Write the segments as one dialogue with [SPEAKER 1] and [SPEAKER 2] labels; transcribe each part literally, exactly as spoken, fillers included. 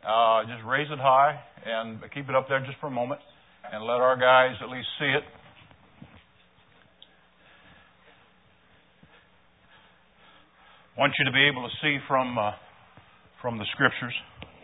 [SPEAKER 1] uh, just raise it high and keep it up there just for a moment and let our guys at least see it. I want you to be able to see from uh, from the Scriptures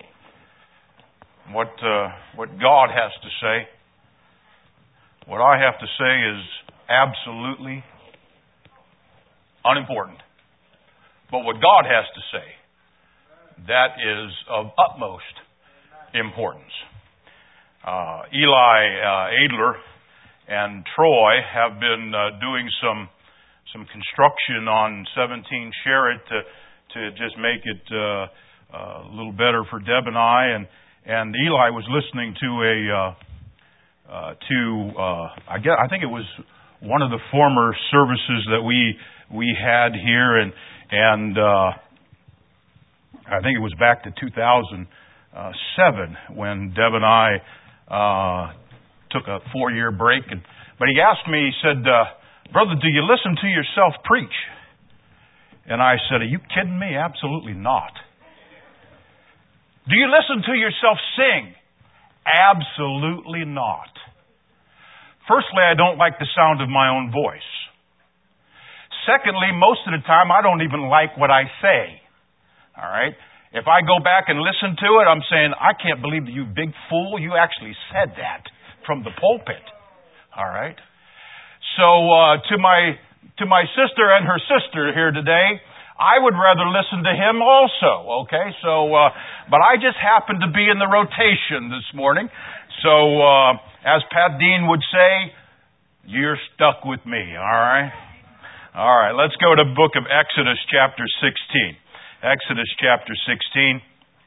[SPEAKER 1] what uh, what God has to say. What I have to say is absolutely unimportant. But what God has to say, that is of utmost importance. Uh, Eli uh, Adler and Troy have been uh, doing some some construction on seventeen Sherritt to to just make it uh, uh, a little better for Deb and I. And and Eli was listening to a uh, uh, to uh, I guess I think it was one of the former services that we we had here, and and uh, I think it was back to two thousand seven when Deb and I uh, took a four-year break. And but he asked me, he said, uh, "Brother, do you listen to yourself preach?" And I said, "Are you kidding me? Absolutely not." "Do you listen to yourself sing?" Absolutely not. Firstly, I don't like the sound of my own voice. Secondly, most of the time, I don't even like what I say. All right? If I go back and listen to it, I'm saying, "I can't believe that you big fool, you actually said that from the pulpit." All right? So, uh, to my to my sister and her sister here today, I would rather listen to him also, okay? So, uh, but I just happen to be in the rotation this morning. So, uh, as Pat Dean would say, you're stuck with me, all right? All right, let's go to the book of Exodus chapter sixteen. Exodus chapter sixteen.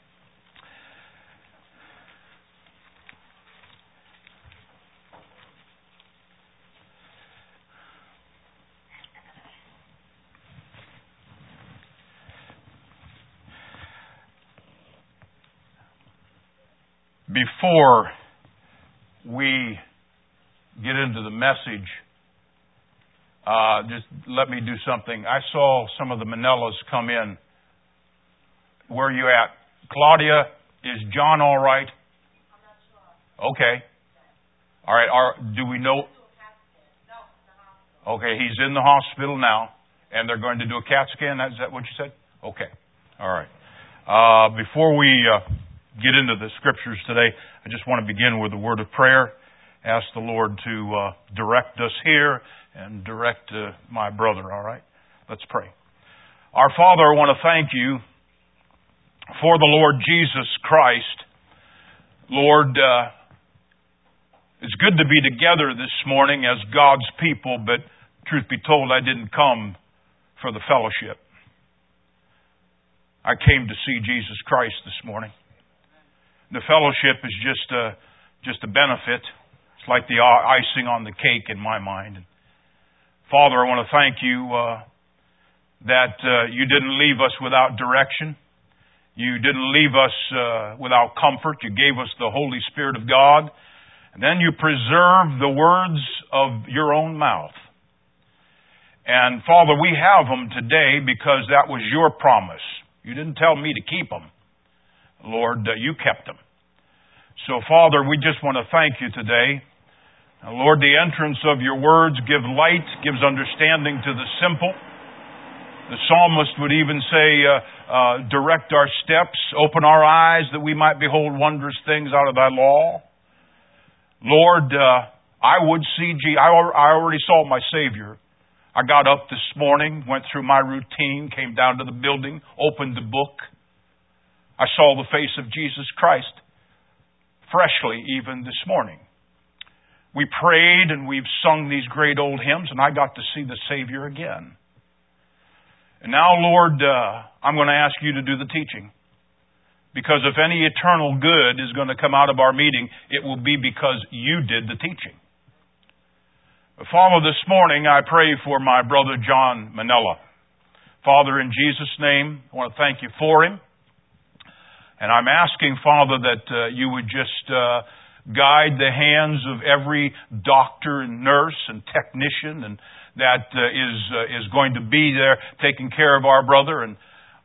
[SPEAKER 1] Before we get into the message, uh, just let me do something. I saw some of the Manellas come in. Where are you at? Claudia, is John all right?
[SPEAKER 2] I'm not sure.
[SPEAKER 1] Okay. All right. Are, do we know? Okay, he's in the hospital now, and they're going to do a CAT scan. Is that what you said? Okay. All right. Uh, before we uh, get into the Scriptures today, I just want to begin with a word of prayer. Ask the Lord to uh, direct us here and direct uh, my brother, all right? Let's pray. Our Father, I want to thank you for the Lord Jesus Christ. Lord, uh, it's good to be together this morning as God's people, but truth be told, I didn't come for the fellowship. I came to see Jesus Christ this morning. The fellowship is just a, just a benefit. It's like the icing on the cake in my mind. Father, I want to thank you uh, that uh, you didn't leave us without direction. You didn't leave us uh, without comfort. You gave us the Holy Spirit of God. And then you preserved the words of your own mouth. And Father, we have them today because that was your promise. You didn't tell me to keep them. Lord, uh, you kept them. So, Father, we just want to thank you today. Now, Lord, the entrance of your words give light, gives understanding to the simple. The psalmist would even say, uh, uh, direct our steps, open our eyes that we might behold wondrous things out of thy law. Lord, uh, I would see, G- I already saw my Savior. I got up this morning, went through my routine, came down to the building, opened the book. I saw the face of Jesus Christ freshly even this morning. We prayed and we've sung these great old hymns, and I got to see the Savior again. And now, Lord, uh, I'm going to ask you to do the teaching. Because if any eternal good is going to come out of our meeting, it will be because you did the teaching. Father, this morning I pray for my brother John Manella. Father, in Jesus' name, I want to thank you for him. And I'm asking, Father, that uh, you would just uh, guide the hands of every doctor and nurse and technician and that uh, is uh, is going to be there taking care of our brother. And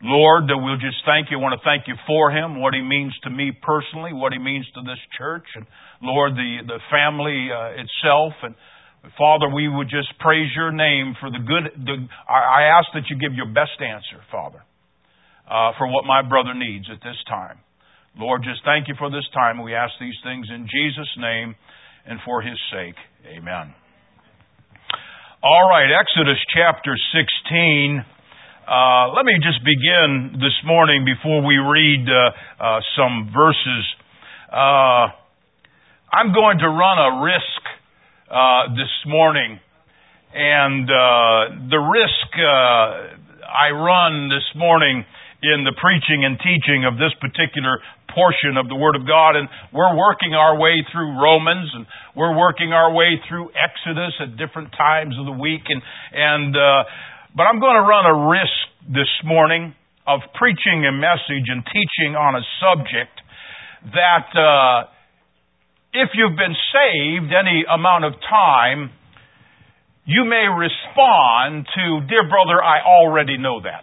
[SPEAKER 1] Lord, that we'll just thank you. I want to thank you for him, what he means to me personally, what he means to this church, and Lord, the, the family uh, itself. And Father, we would just praise your name for the good. The, I ask that you give your best answer, Father, uh, for what my brother needs at this time. Lord, just thank you for this time. We ask these things in Jesus' name and for his sake. Amen. All right, Exodus chapter sixteen. Uh, let me just begin this morning before we read uh, uh, some verses. Uh, I'm going to run a risk uh, this morning, and uh, the risk uh, I run this morning in the preaching and teaching of this particular portion of the Word of God, and we're working our way through Romans, and we're working our way through Exodus at different times of the week, and and uh, But I'm going to run a risk this morning of preaching a message and teaching on a subject that uh, if you've been saved any amount of time, you may respond to, dear brother, I already know that.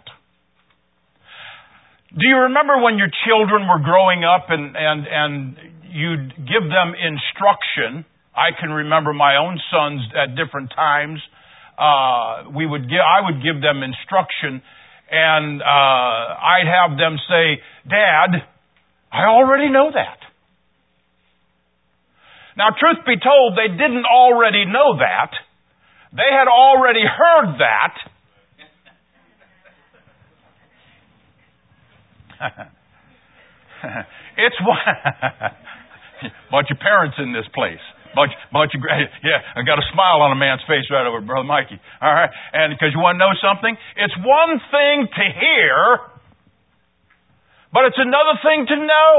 [SPEAKER 1] Do you remember when your children were growing up and, and, and you'd give them instruction? I can remember my own sons at different times. Uh, we would give, I would give them instruction, and uh, I'd have them say, Dad, I already know that. Now, truth be told, they didn't already know that. They had already heard that. It's one bunch of parents in this place. Bunch, bunch of, yeah, I got a smile on a man's face right over Brother Mikey. All right, and because you want to know something, it's one thing to hear, but it's another thing to know.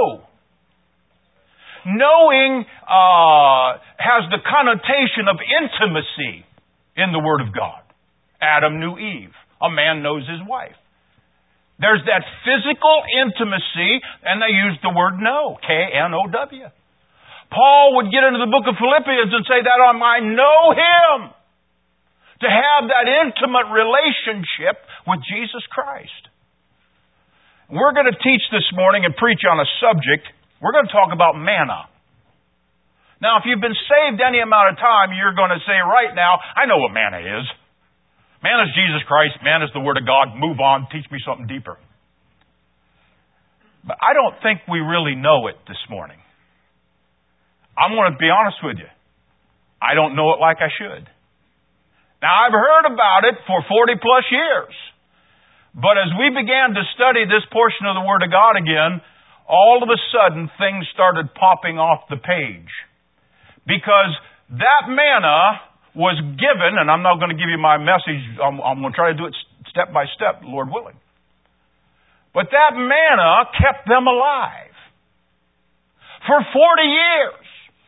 [SPEAKER 1] Knowing uh, has the connotation of intimacy in the Word of God. Adam knew Eve. A man knows his wife. There's that physical intimacy, and they use the word know, K N O W. Paul would get into the book of Philippians and say that I might know him. To have that intimate relationship with Jesus Christ. We're going to teach this morning and preach on a subject. We're going to talk about manna. Now, if you've been saved any amount of time, you're going to say right now, I know what manna is. Manna is Jesus Christ. Manna is the Word of God. Move on. Teach me something deeper. But I don't think we really know it this morning. I'm going to be honest with you. I don't know it like I should. Now, I've heard about it for forty plus years. But as we began to study this portion of the Word of God again, all of a sudden things started popping off the page. Because that manna was given, and I'm not going to give you my message, I'm, I'm going to try to do it step by step, Lord willing. But that manna kept them alive for forty years.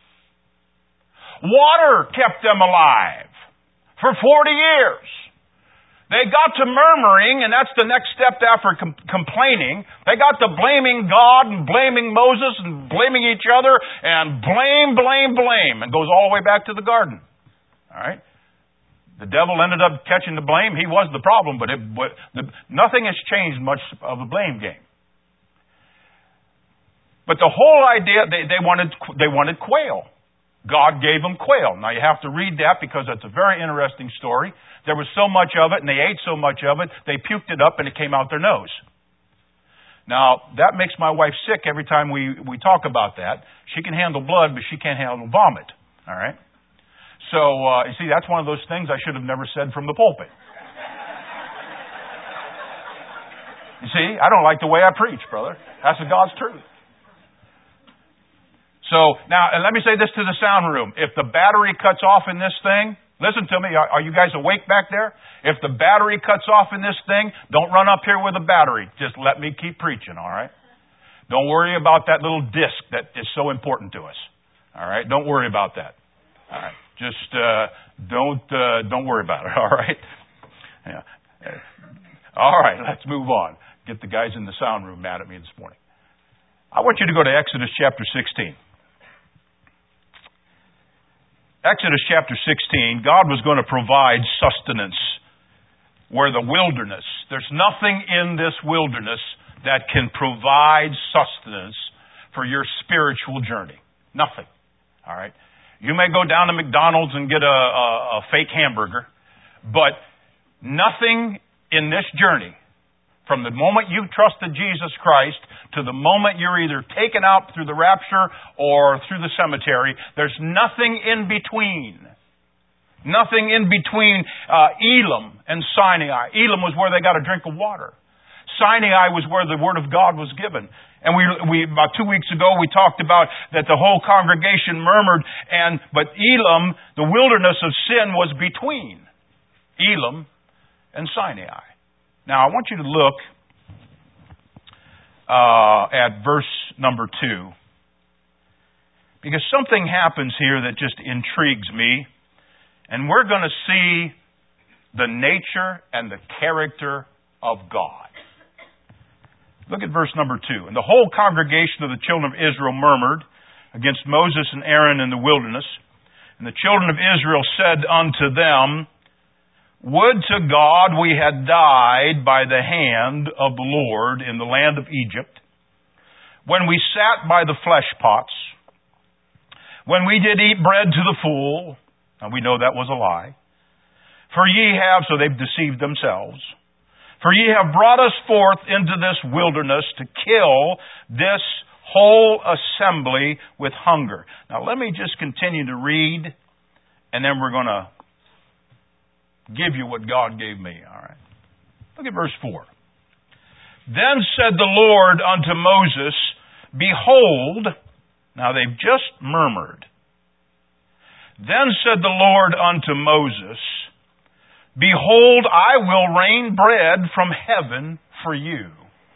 [SPEAKER 1] Water kept them alive for forty years. They got to murmuring, and that's the next step after com- complaining. They got to blaming God and blaming Moses and blaming each other and blame, blame, blame. And goes all the way back to the garden. All right? The devil ended up catching the blame. He was the problem, but, it, but the, nothing has changed much of the blame game. But the whole idea, they, they wanted they wanted quail. God gave them quail. Now, you have to read that because it's a very interesting story. There was so much of it, and they ate so much of it, they puked it up, and it came out their nose. Now, that makes my wife sick every time we, we talk about that. She can handle blood, but she can't handle vomit. All right? So, uh, you see, that's one of those things I should have never said from the pulpit. You see, I don't like the way I preach, brother. That's the God's truth. So, now, and let me say this to the sound room. If the battery cuts off in this thing, listen to me, are, are you guys awake back there? If the battery cuts off in this thing, don't run up here with a battery. Just let me keep preaching, all right? Don't worry about that little disc that is so important to us. All right? Don't worry about that. All right? Just uh, don't uh, don't worry about it, all right? Yeah. All right, let's move on. Get the guys in the sound room mad at me this morning. I want you to go to Exodus chapter sixteen. Exodus chapter sixteen, God was going to provide sustenance where the wilderness, there's nothing in this wilderness that can provide sustenance for your spiritual journey. Nothing. All right? You may go down to McDonald's and get a, a, a fake hamburger, but nothing in this journey, from the moment you trusted Jesus Christ to the moment you're either taken out through the rapture or through the cemetery, there's nothing in between. Nothing in between uh, Elim and Sinai. Elim was where they got a drink of water. Sinai was where the Word of God was given. And we, we about two weeks ago, we talked about that the whole congregation murmured, and but Elim, the wilderness of sin, was between Elim and Sinai. Now, I want you to look uh, at verse number two, because something happens here that just intrigues me, and we're going to see the nature and the character of God. Look at verse number two. And the whole congregation of the children of Israel murmured against Moses and Aaron in the wilderness. And the children of Israel said unto them, Would to God we had died by the hand of the Lord in the land of Egypt, when we sat by the flesh pots, when we did eat bread to the full. And we know that was a lie. For ye have, so they've deceived themselves, for ye have brought us forth into this wilderness to kill this whole assembly with hunger. Now let me just continue to read, and then we're going to give you what God gave me. All right. Look at verse four. Then said the Lord unto Moses, Behold, now they've just murmured. Then said the Lord unto Moses, Behold, I will rain bread from heaven for you.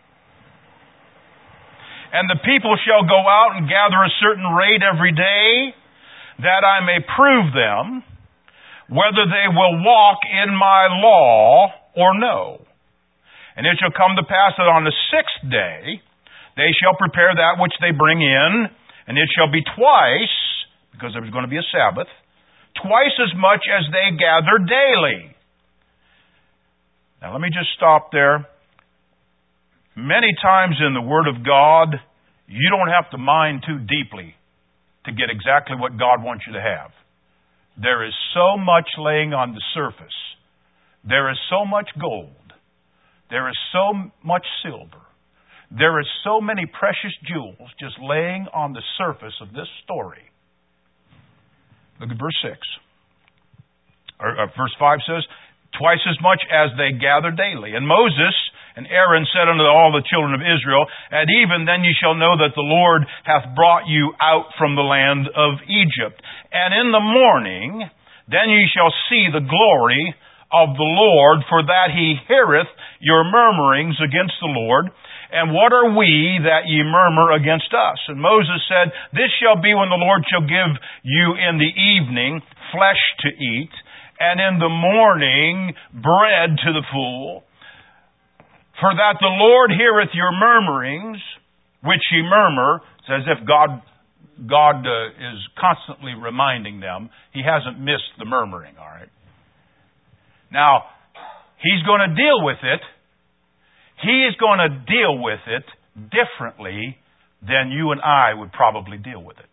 [SPEAKER 1] And the people shall go out and gather a certain rate every day, that I may prove them, whether they will walk in my law or no. And it shall come to pass that on the sixth day they shall prepare that which they bring in, and it shall be twice, because there's going to be a Sabbath, twice as much as they gather daily. Now let me just stop there. Many times in the Word of God, you don't have to mine too deeply to get exactly what God wants you to have. There is so much laying on the surface. There is so much gold. There is so much silver. There is so many precious jewels just laying on the surface of this story. Look at verse six. Or, or verse five says, Twice as much as they gather daily. And Moses and Aaron said unto all the children of Israel, At even then ye shall know that the Lord hath brought you out from the land of Egypt. And in the morning then ye shall see the glory of the Lord, for that he heareth your murmurings against the Lord. And what are we that ye murmur against us? And Moses said, This shall be when the Lord shall give you in the evening flesh to eat, and in the morning bread to the full. For that the Lord heareth your murmurings, which ye murmur. It's as if God, God uh, is constantly reminding them. He hasn't missed the murmuring, all right? Now, He's going to deal with it. He is going to deal with it differently than you and I would probably deal with it.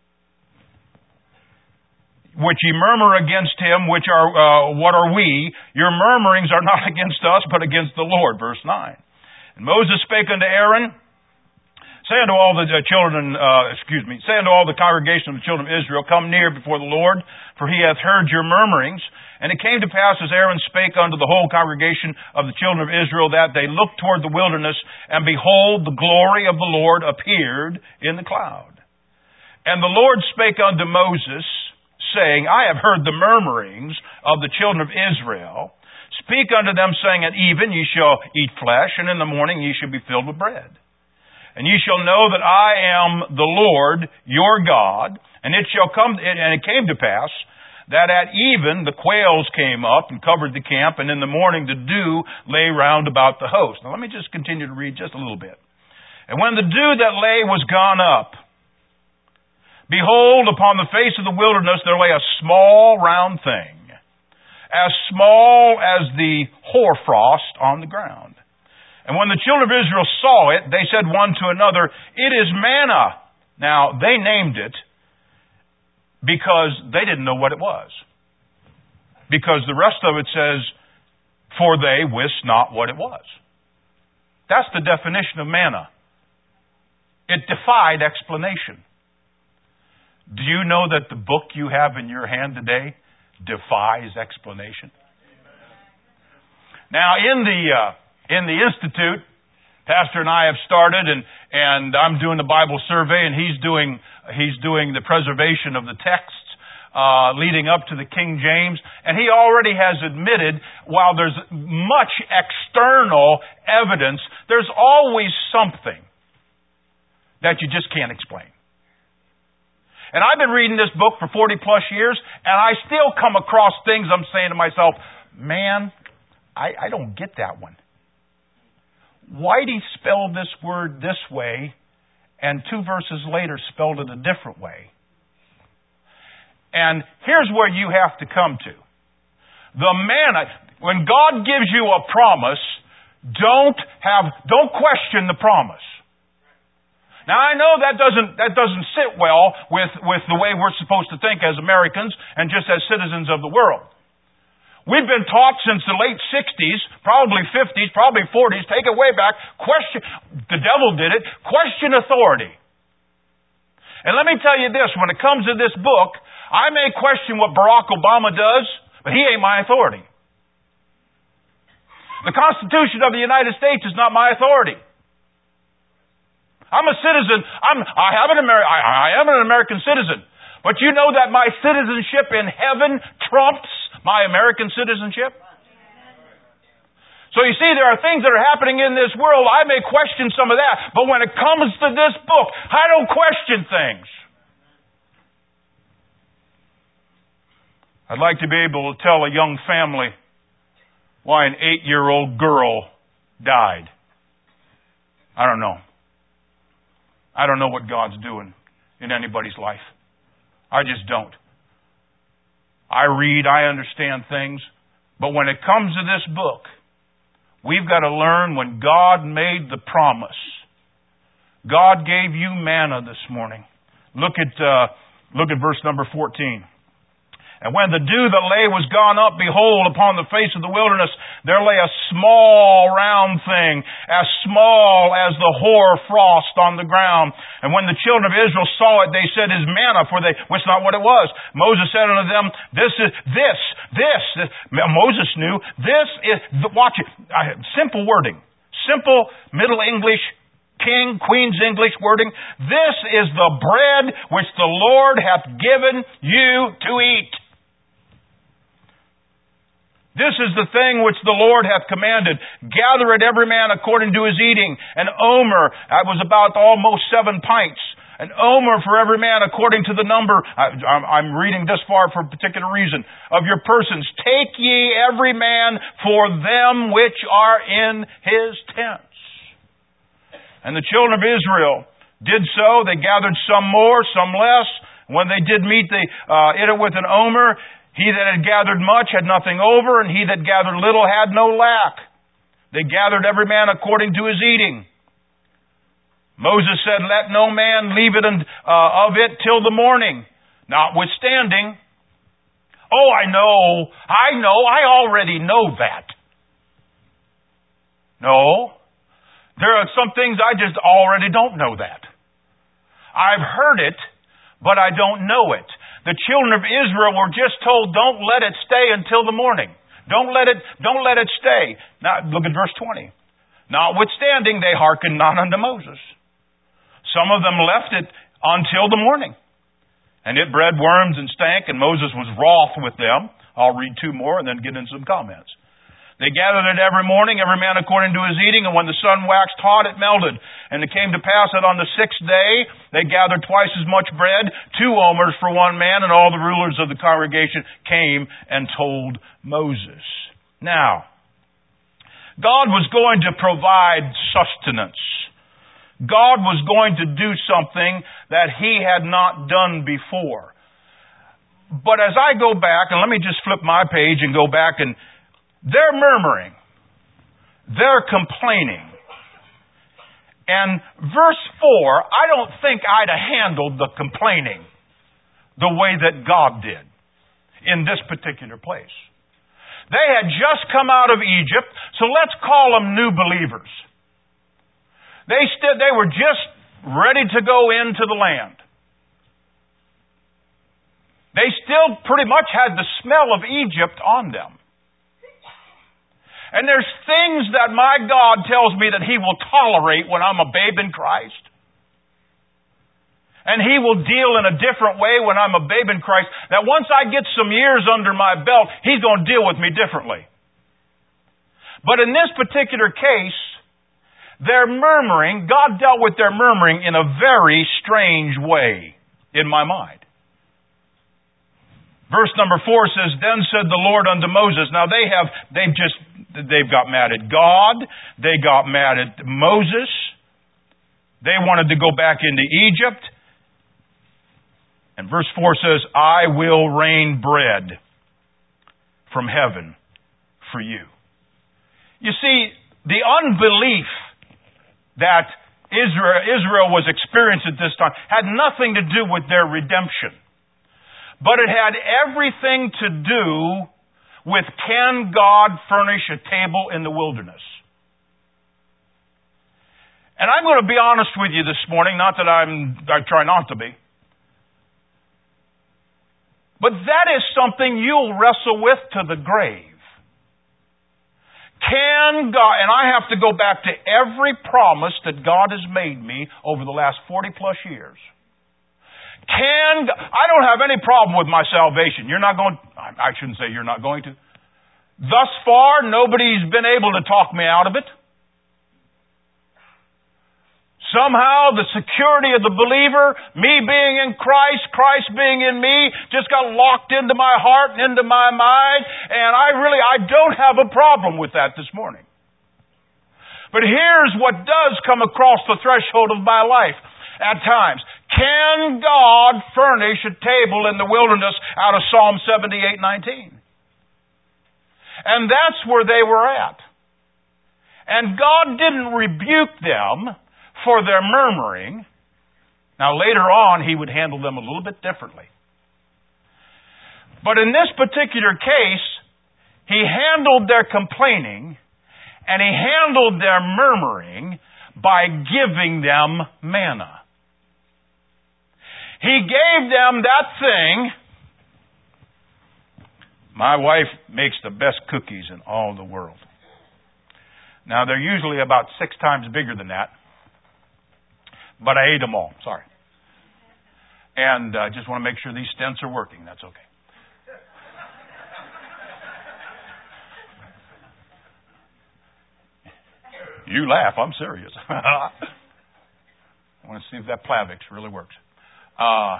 [SPEAKER 1] Which ye murmur against him, which are, uh, what are we? Your murmurings are not against us, but against the Lord. Verse nine. And Moses spake unto Aaron, Say unto all the children, uh, excuse me, say unto all the congregation of the children of Israel, Come near before the Lord, for he hath heard your murmurings. And it came to pass, as Aaron spake unto the whole congregation of the children of Israel, that they looked toward the wilderness, and behold, the glory of the Lord appeared in the cloud. And the Lord spake unto Moses, saying, I have heard the murmurings of the children of Israel. Speak unto them, saying, At even ye shall eat flesh, and in the morning ye shall be filled with bread. And ye shall know that I am the Lord your God. And it shall come, and it came to pass, that at even the quails came up and covered the camp, and in the morning the dew lay round about the host. Now let me just continue to read just a little bit. And when the dew that lay was gone up, behold, upon the face of the wilderness there lay a small round thing, as small as the hoarfrost on the ground. And when the children of Israel saw it, they said one to another, "It is manna." Now, they named it because they didn't know what it was. Because the rest of it says, "For they wist not what it was." That's the definition of manna. It defied explanation. Do you know that the book you have in your hand today defies explanation? Now, in the uh, in the Institute, Pastor and I have started, and and I'm doing the Bible survey, and he's doing he's doing the preservation of the texts uh, leading up to the King James, and he already has admitted, while there's much external evidence, there's always something that you just can't explain. And I've been reading this book for forty plus years, and I still come across things I'm saying to myself, man, I, I don't get that one. Whitey spelled this word this way, and two verses later spelled it a different way. And here's where you have to come to. The manna, when God gives you a promise, don't have, don't question the promise. Now, I know that doesn't that doesn't sit well with, with the way we're supposed to think as Americans and just as citizens of the world. We've been taught since the late sixties, probably fifties, probably forties, take it way back, question, the devil did it, question authority. And let me tell you this, when it comes to this book, I may question what Barack Obama does, but he ain't my authority. The Constitution of the United States is not my authority. I'm a citizen. I'm, I, have an Ameri- I, I am an American citizen. But you know that my citizenship in heaven trumps my American citizenship? So you see, there are things that are happening in this world. I may question some of that. But when it comes to this book, I don't question things. I'd like to be able to tell a young family why an eight-year-old girl died. I don't know. I don't know what God's doing in anybody's life. I just don't. I read, I understand things, but when it comes to this book, we've got to learn when God made the promise. God gave you manna this morning. Look at uh, look at verse number fourteen. And when the dew that lay was gone up, behold, upon the face of the wilderness, there lay a small round thing, as small as the hoar frost on the ground. And when the children of Israel saw it, they said, "It is manna," for they wist not what it was. Moses said unto them, This is, this, this, this. Moses knew, this is, watch it, simple wording, simple Middle English, King, Queen's English wording. This is the bread which the Lord hath given you to eat. This is the thing which the Lord hath commanded. Gather it every man according to his eating. An omer, that was about almost seven pints. An omer for every man according to the number. I, I'm reading this far for a particular reason. Of your persons. Take ye every man for them which are in his tents. And the children of Israel did so. They gathered some more, some less. When they did meet, they uh, ate it with an omer. He that had gathered much had nothing over, and he that gathered little had no lack. They gathered every man according to his eating. Moses said, "Let no man leave it uh, of it till the morning." Notwithstanding, oh, I know, I know, I already know that. No, there are some things I just already don't know that. I've heard it, but I don't know it. The children of Israel were just told, don't let it stay until the morning. Don't let it, don't let it stay. Now, look at verse twenty. Notwithstanding, they hearkened not unto Moses. Some of them left it until the morning. And it bred worms and stank, and Moses was wroth with them. I'll read two more and then get into some comments. They gathered it every morning, every man according to his eating, and when the sun waxed hot, it melted. And it came to pass that on the sixth day, they gathered twice as much bread, two omers for one man, and all the rulers of the congregation came and told Moses. Now, God was going to provide sustenance. God was going to do something that He had not done before. But as I go back, and let me just flip my page and go back, and they're murmuring. They're complaining. And verse four, I don't think I'd have handled the complaining the way that God did in this particular place. They had just come out of Egypt, so let's call them new believers. They st- they were just ready to go into the land. They still pretty much had the smell of Egypt on them. And there's things that my God tells me that He will tolerate when I'm a babe in Christ. And He will deal in a different way when I'm a babe in Christ. That once I get some years under my belt, He's going to deal with me differently. But in this particular case, their murmuring, God dealt with their murmuring in a very strange way in my mind. Verse number four says, Then said the Lord unto Moses. Now they have, they've just, they've got mad at God. They got mad at Moses. They wanted to go back into Egypt. And verse four says, I will rain bread from heaven for you. You see, the unbelief that Israel, Israel was experiencing at this time had nothing to do with their redemption. But it had everything to do with, can God furnish a table in the wilderness? And I'm going to be honest with you this morning, not that I'm, I try not to be. But that is something you'll wrestle with to the grave. Can God, and I have to go back to every promise that God has made me over the last forty plus years. Can, I don't have any problem with my salvation. You're not going, I shouldn't say you're not going to. Thus far, nobody's been able to talk me out of it. Somehow, the security of the believer, me being in Christ, Christ being in me, just got locked into my heart and into my mind, and I really, I don't have a problem with that this morning. But here's what does come across the threshold of my life at times. Can God furnish a table in the wilderness out of Psalm seventy-eight nineteen? And that's where they were at. And God didn't rebuke them for their murmuring. Now later on, He would handle them a little bit differently. But in this particular case, He handled their complaining and He handled their murmuring by giving them manna. He gave them that thing. My wife makes the best cookies in all the world. Now, they're usually about six times bigger than that. But I ate them all. Sorry. And I uh, just want to make sure these stents are working. That's okay. You laugh. I'm serious. I want to see if that Plavix really works. Uh,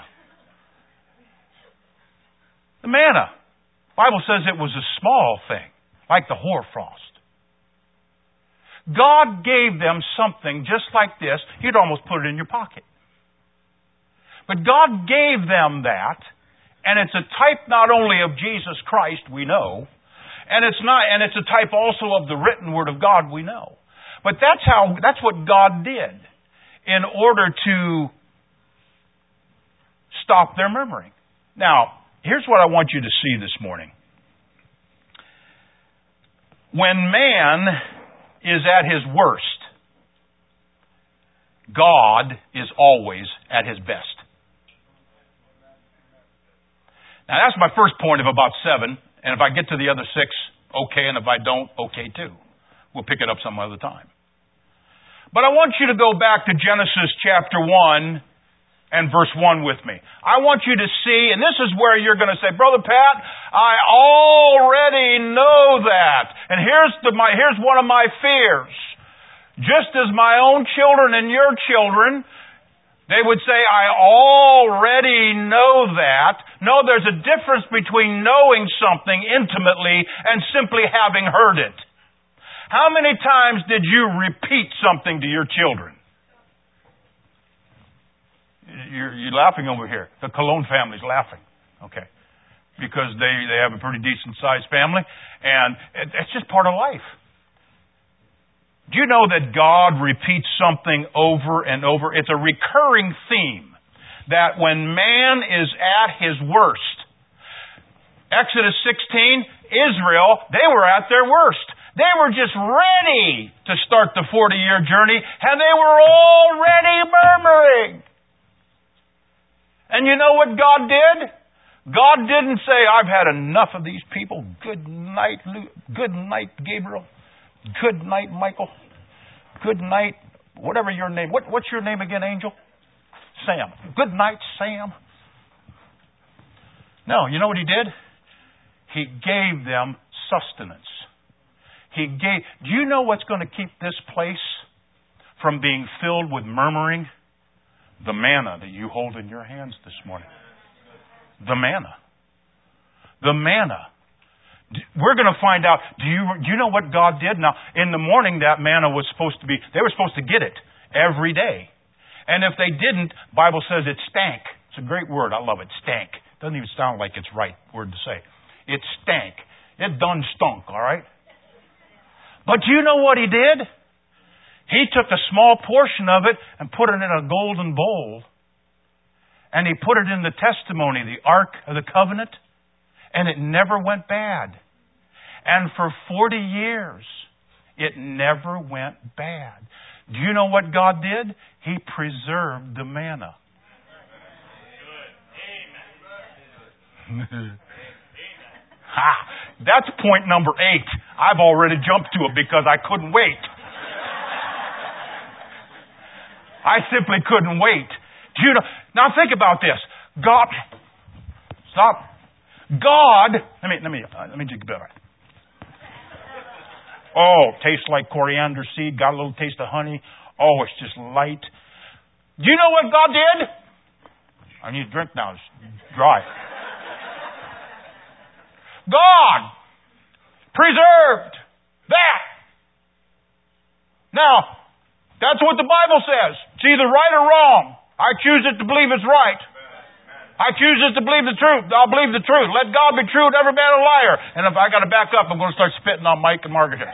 [SPEAKER 1] the manna. The Bible says it was a small thing, like the hoarfrost. God gave them something just like this. You'd almost put it in your pocket. But God gave them that, and it's a type not only of Jesus Christ, we know, and it's not, and it's a type also of the written Word of God, we know. But that's how, that's what God did in order to stop their murmuring. Now, here's what I want you to see this morning. When man is at his worst, God is always at His best. Now, that's my first point of about seven, and if I get to the other six, okay, and if I don't, okay too. We'll pick it up some other time. But I want you to go back to Genesis chapter one and verse one with me. I want you to see, and this is where you're going to say, Brother Pat, I already know that. And here's the, my, here's one of my fears. Just as my own children and your children, they would say, I already know that. No, there's a difference between knowing something intimately and simply having heard it. How many times did you repeat something to your children? You're, you're laughing over here. The Cologne family's laughing. Okay. because they, they have a pretty decent-sized family, and it, it's just part of life. Do you know that God repeats something over and over? It's a recurring theme that when man is at his worst, Exodus sixteen, Israel, they were at their worst. They were just ready to start the forty-year journey, and they were already murmuring. And you know what God did? God didn't say, I've had enough of these people. Good night, good night, Gabriel. Good night, Michael. Good night, whatever your name. What, what's your name again, Angel? Sam. Good night, Sam. No, you know what he did? He gave them sustenance. He gave. Do you know what's going to keep this place from being filled with murmuring? The manna that you hold in your hands this morning. The manna. The manna. We're going to find out. Do you do you know what God did? Now, in the morning, that manna was supposed to be. They were supposed to get it every day, and if they didn't, Bible says it stank. It's a great word. I love it. Stank. Doesn't even sound like it's right word to say. It stank. It done stunk, all right? But do you know what he did? He took a small portion of it and put it in a golden bowl. And he put it in the testimony, the Ark of the Covenant. And it never went bad. And for forty years, it never went bad. Do you know what God did? He preserved the manna. Ha! That's point number eight. I've already jumped to it because I couldn't wait. I simply couldn't wait. Do you know? Now think about this. God, stop. God, let me let me let me dig better. Oh, tastes like coriander seed. Got a little taste of honey. Oh, it's just light. Do you know what God did? I need a drink now. It's dry. God preserved that. Now, that's what the Bible says. It's either right or wrong. I choose it to believe it's right. I choose it to believe the truth. I'll believe the truth. Let God be true and every man a liar. And if I got to back up, I'm going to start spitting on Mike and Margaret.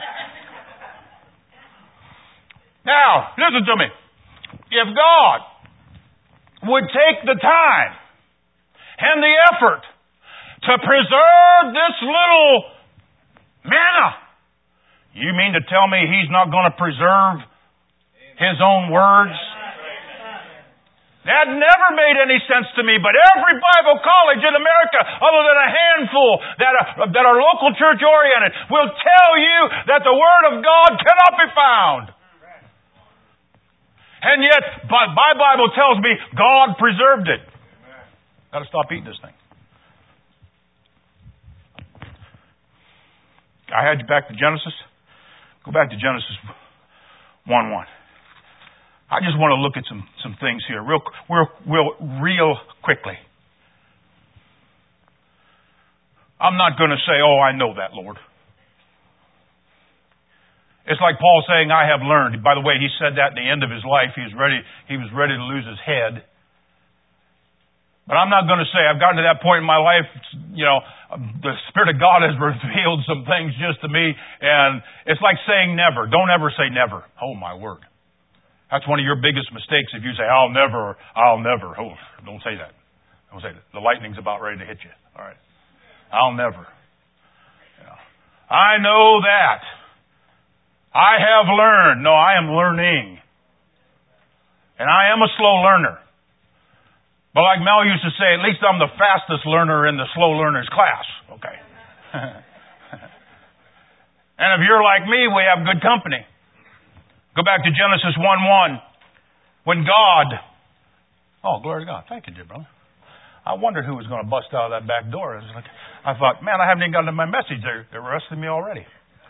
[SPEAKER 1] Now, listen to me. If God would take the time and the effort to preserve this little manna, you mean to tell me He's not going to preserve His own words? That never made any sense to me, but every Bible college in America, other than a handful that are, that are local church oriented, will tell you that the Word of God cannot be found. And yet, my Bible tells me God preserved it. Got to stop eating this thing. I had you back to Genesis. Go back to Genesis one one. I just want to look at some, some things here real, real, real, real quickly. I'm not going to say, oh, I know that, Lord. It's like Paul saying, I have learned. By the way, he said that at the end of his life. He was ready, he was ready to lose his head. But I'm not going to say, I've gotten to that point in my life, you know, the Spirit of God has revealed some things just to me, and it's like saying never. Don't ever say never. Oh, my word. That's one of your biggest mistakes if you say, I'll never, I'll never. Oh, don't say that. Don't say that. The lightning's about ready to hit you. All right. I'll never. Yeah. I know that. I have learned. No, I am learning. And I am a slow learner. But like Mel used to say, at least I'm the fastest learner in the slow learners class. Okay. And if you're like me, we have good company. Go back to Genesis one one. When God... Oh, glory to God. Thank you, dear brother. I wondered who was going to bust out of that back door. I, was like, I thought, man, I haven't even gotten to my message. They're, they're arresting me already.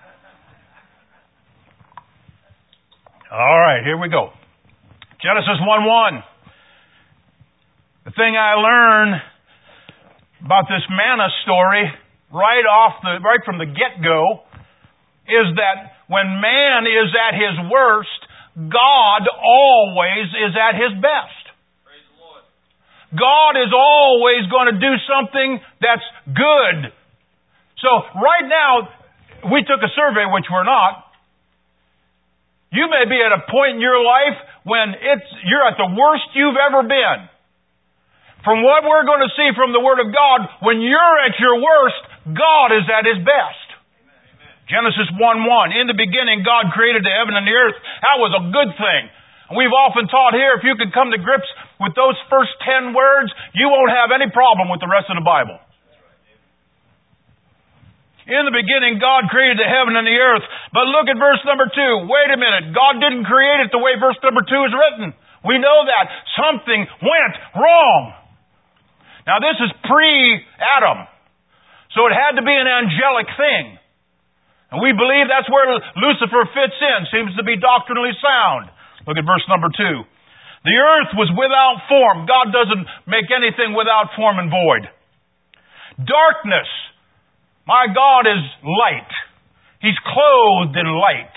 [SPEAKER 1] All right, here we go. Genesis one one. The thing I learned about this manna story right off the right from the get-go is that when man is at his worst, God always is at his best.
[SPEAKER 2] Praise the Lord.
[SPEAKER 1] God is always going to do something that's good. So right now, we took a survey, which we're not. You may be at a point in your life when it's you're at the worst you've ever been. From what we're going to see from the Word of God, when you're at your worst, God is at His best. Amen. Genesis one one, in the beginning God created the heaven and the earth. That was a good thing. We've often taught here, if you can come to grips with those first ten words, you won't have any problem with the rest of the Bible. In the beginning, God created the heaven and the earth. But look at verse number two. Wait a minute. God didn't create it the way verse number two is written. We know that. Something went wrong. Now, this is pre-Adam. So it had to be an angelic thing. And we believe that's where Lucifer fits in. Seems to be doctrinally sound. Look at verse number two. The earth was without form. God doesn't make anything without form and void. Darkness. My God is light. He's clothed in light.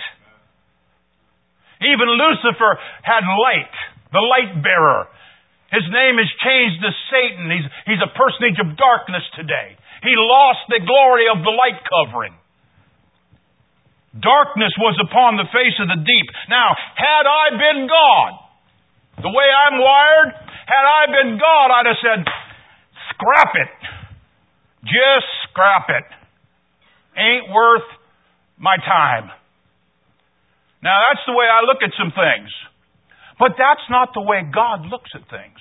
[SPEAKER 1] Even Lucifer had light, the light bearer. His name is changed to Satan. He's, he's a personage of darkness today. He lost the glory of the light covering. Darkness was upon the face of the deep. Now, had I been God, the way I'm wired, had I been God, I'd have said, scrap it. Just scrap it. Ain't worth my time. Now, that's the way I look at some things. But that's not the way God looks at things.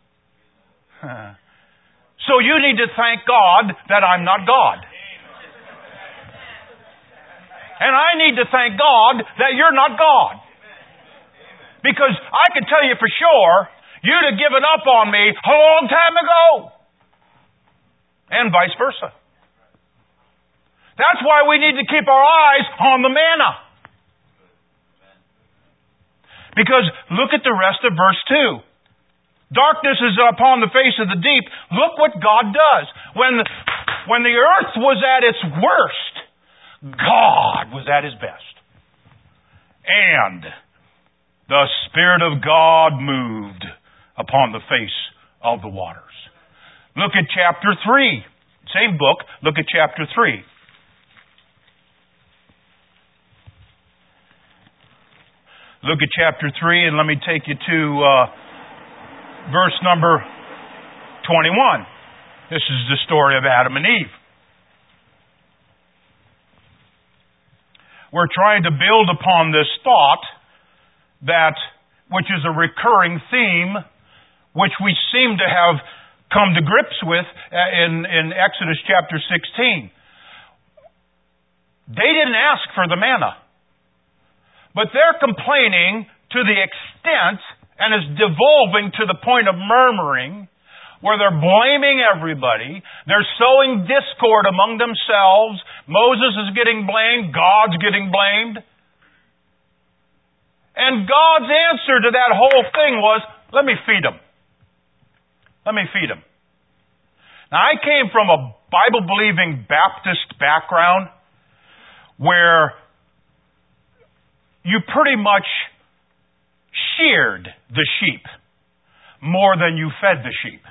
[SPEAKER 1] So you need to thank God that I'm not God. And I need to thank God that you're not God. Because I can tell you for sure, you'd have given up on me a long time ago. And vice versa. That's why we need to keep our eyes on the manna. Because look at the rest of verse two. Darkness is upon the face of the deep. Look what God does. When, when the earth was at its worst, God was at His best. And the Spirit of God moved upon the face of the waters. Look at chapter three. Same book. Look at chapter three. Look at chapter three, and let me take you to uh, verse number twenty-one. This is the story of Adam and Eve. We're trying to build upon this thought that, which is a recurring theme, which we seem to have come to grips with in, in Exodus chapter sixteen. They didn't ask for the manna. But they're complaining to the extent, and is devolving to the point of murmuring, where they're blaming everybody. They're sowing discord among themselves. Moses is getting blamed. God's getting blamed. And God's answer to that whole thing was, let me feed them. Let me feed them. Now, I came from a Bible-believing Baptist background where you pretty much sheared the sheep more than you fed the sheep.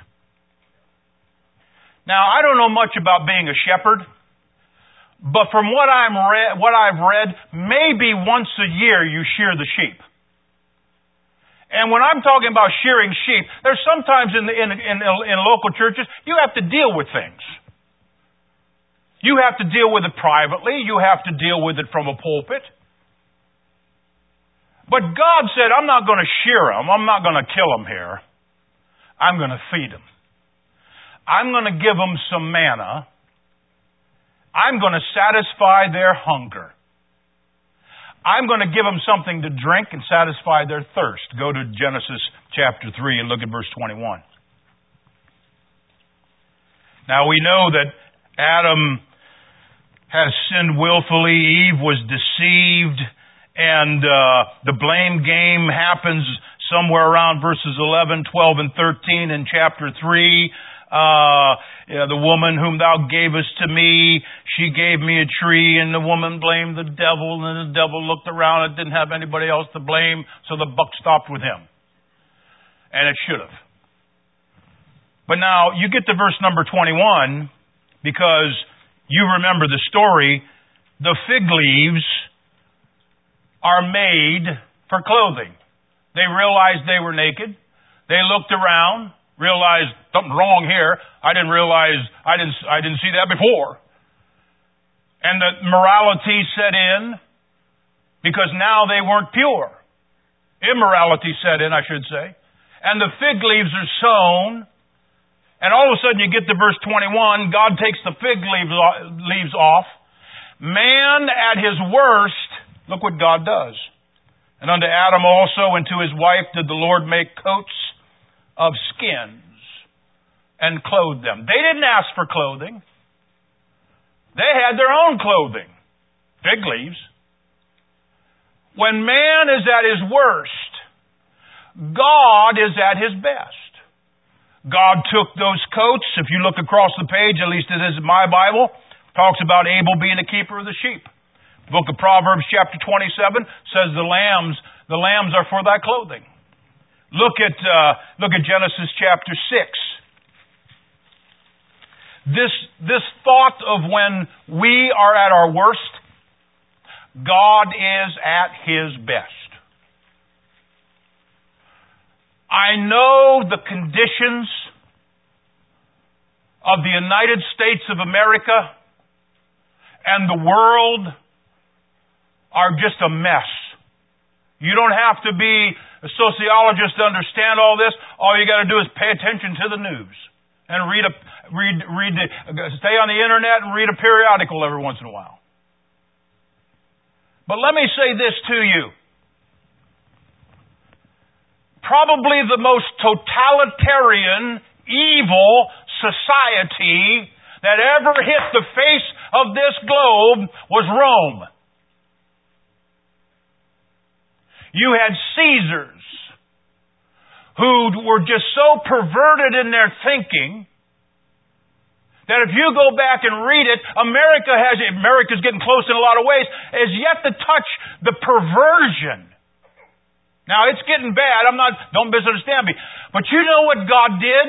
[SPEAKER 1] Now, I don't know much about being a shepherd, but from what I'm re- what I've read, maybe once a year you shear the sheep. And when I'm talking about shearing sheep, there's sometimes in, the, in, in, in local churches, you have to deal with things. You have to deal with it privately. You have to deal with it from a pulpit. But God said, I'm not going to shear them. I'm not going to kill them here. I'm going to feed them. I'm going to give them some manna. I'm going to satisfy their hunger. I'm going to give them something to drink and satisfy their thirst. Go to Genesis chapter three and look at verse twenty-one. Now we know that Adam has sinned willfully. Eve was deceived. And uh, the blame game happens somewhere around verses eleven, twelve, and thirteen in chapter three. Uh, you know, the woman whom thou gavest to me, she gave me a tree, and the woman blamed the devil, and the devil looked around and didn't have anybody else to blame, so the buck stopped with him. And it should have. But now, you get to verse number twenty-one, because you remember the story. The fig leaves are made for clothing. They realized they were naked. They looked around, realized something's wrong here. I didn't realize, I didn't, I didn't see that before. And the morality set in, because now they weren't pure. Immorality set in, I should say. And the fig leaves are sown. And all of a sudden you get to verse twenty-one, God takes the fig leaves off. Man at his worst, look what God does. And unto Adam also and to his wife did the Lord make coats of skins and clothe them. They didn't ask for clothing. They had their own clothing. Fig leaves. When man is at his worst, God is at his best. God took those coats. If you look across the page, at least it is in my Bible, talks about Abel being a keeper of the sheep. The book of Proverbs chapter twenty-seven says the lambs, the lambs are for thy clothing. Look at, uh, look at Genesis chapter six. This, this thought of when we are at our worst, God is at His best. I know the conditions of the United States of America and the world are just a mess. You don't have to be a sociologist to understand all this. All you got to do is pay attention to the news and read a read read the, stay on the internet and read a periodical every once in a while. But let me say this to you. Probably the most totalitarian, evil society that ever hit the face of this globe was Rome. You had Caesars who were just so perverted in their thinking that if you go back and read it, America has, America's getting close in a lot of ways, is yet to touch the perversion. Now, it's getting bad. I'm not, don't misunderstand me. But you know what God did?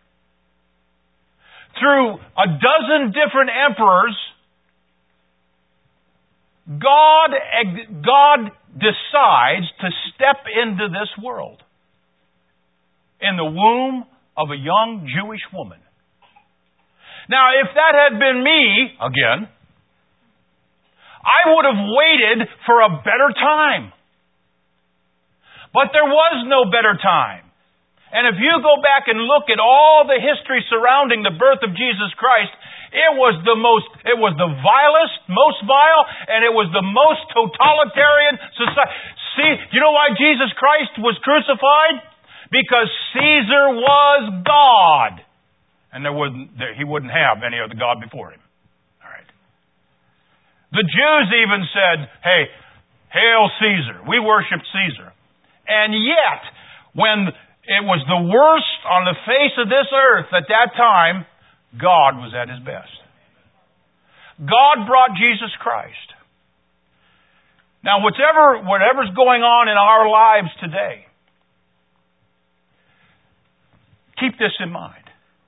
[SPEAKER 1] Through a dozen different emperors, God, God decides to step into this world in the womb of a young Jewish woman. Now, if that had been me, again, I would have waited for a better time. But there was no better time. And if you go back and look at all the history surrounding the birth of Jesus Christ, it was the most, it was the vilest, most vile, and it was the most totalitarian society. See, you know why Jesus Christ was crucified? Because Caesar was God. And there wouldn't, there, he wouldn't have any other God before him. All right. The Jews even said, hey, hail Caesar. We worship Caesar. And yet, when it was the worst on the face of this earth at that time, God was at His best. God brought Jesus Christ. Now, whatever, whatever's going on in our lives today, keep this in mind.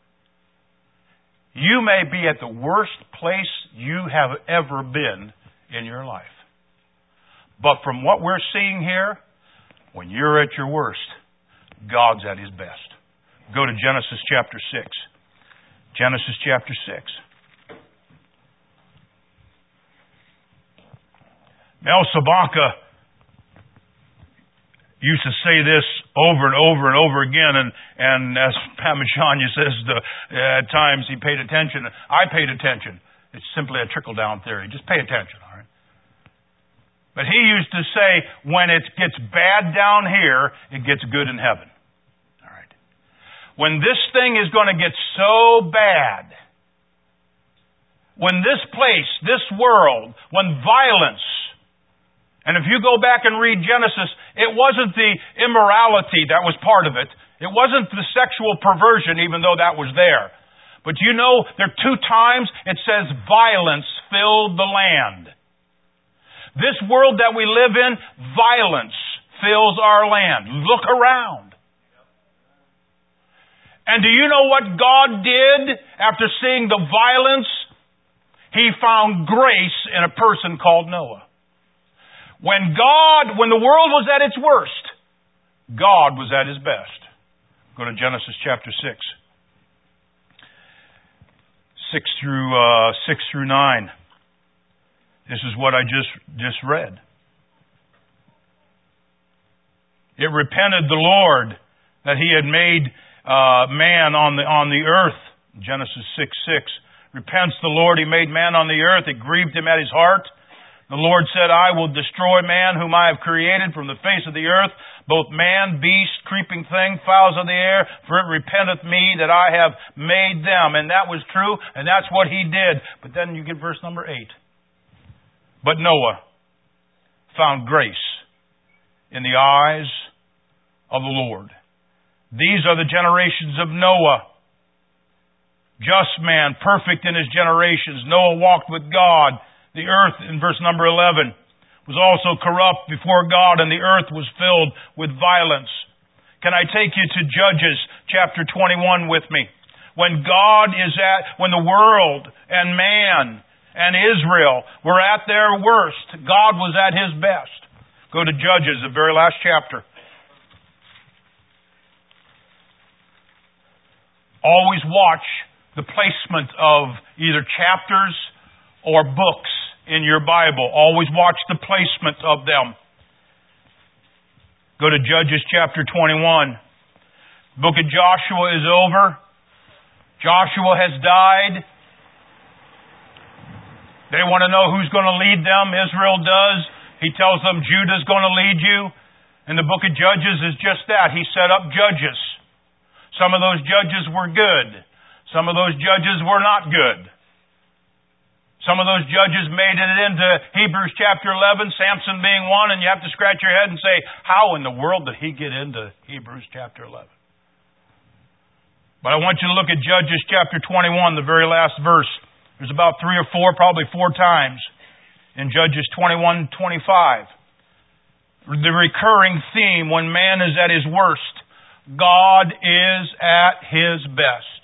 [SPEAKER 1] You may be at the worst place you have ever been in your life. But from what we're seeing here, when you're at your worst, God's at His best. Go to Genesis chapter six. Genesis chapter six. Mel Sabaka used to say this over and over and over again, and, and as Pat Machanya says, the, uh, at times he paid attention. I paid attention. It's simply a trickle-down theory. Just pay attention, all right? But he used to say, when it gets bad down here, it gets good in heaven. All right. When this thing is going to get so bad, when this place, this world, when violence, and if you go back and read Genesis, it wasn't the immorality that was part of it. It wasn't the sexual perversion, even though that was there. But you know, there are two times it says violence filled the land. This world that we live in, violence fills our land. Look around. And do you know what God did after seeing the violence? He found grace in a person called Noah. When God, when the world was at its worst, God was at His best. Go to Genesis chapter six. Six through uh, six through nine. This is what I just just read. It repented the Lord that He had made uh, man on the on the earth. Genesis six six. Repents the Lord, He made man on the earth. It grieved Him at His heart. The Lord said, I will destroy man whom I have created from the face of the earth, both man, beast, creeping thing, fowls of the air, for it repenteth me that I have made them. And that was true, and that's what He did. But then you get verse number eight. But Noah found grace in the eyes of the Lord. These are the generations of Noah. Just man, perfect in his generations. Noah walked with God. The earth, in verse number eleven, was also corrupt before God, and the earth was filled with violence. Can I take you to Judges chapter twenty-one with me? When God is at, when the world and man and Israel were at their worst, God was at His best. Go to Judges, the very last chapter. Always watch the placement of either chapters or books in your Bible. Always watch the placement of them. Go to Judges chapter twenty-one. Book of Joshua is over. Joshua has died. They want to know who's going to lead them. Israel does. He tells them Judah's going to lead you. And the book of Judges is just that. He set up judges. Some of those judges were good. Some of those judges were not good. Some of those judges made it into Hebrews chapter eleven, Samson being one, and you have to scratch your head and say, how in the world did he get into Hebrews chapter eleven? But I want you to look at Judges chapter twenty-one, the very last verse. There's about three or four, probably four times in Judges twenty-one, twenty-five. The recurring theme when man is at his worst, God is at His best.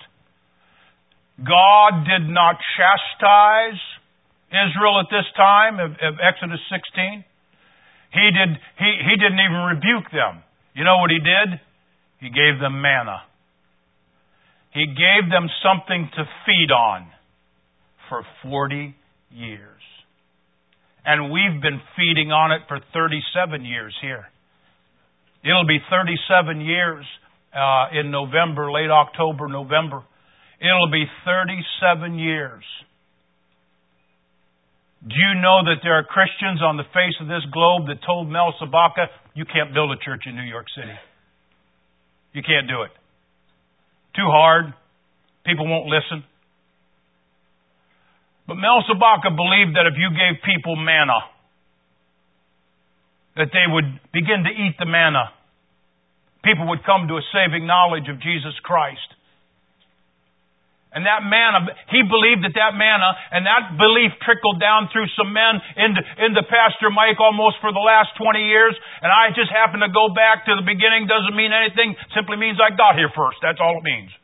[SPEAKER 1] God did not chastise Israel at this time of, of Exodus sixteen. He did. He, he didn't even rebuke them. You know what He did? He gave them manna. He gave them something to feed on for forty years. And we've been feeding on it for thirty-seven years here. It'll be thirty-seven years uh, in November, late October, November. It'll be thirty-seven years. Do you know that there are Christians on the face of this globe that told Mel Sabaka, you can't build a church in New York City. You can't do it. Too hard. People won't listen. But Mel Sabaka believed that if you gave people manna, that they would begin to eat the manna. People would come to a saving knowledge of Jesus Christ. And that manna, he believed that that manna and that belief trickled down through some men into, into Pastor Mike almost for the last twenty years. And I just happen to go back to the beginning. Doesn't mean anything. Simply means I got here first. That's all it means.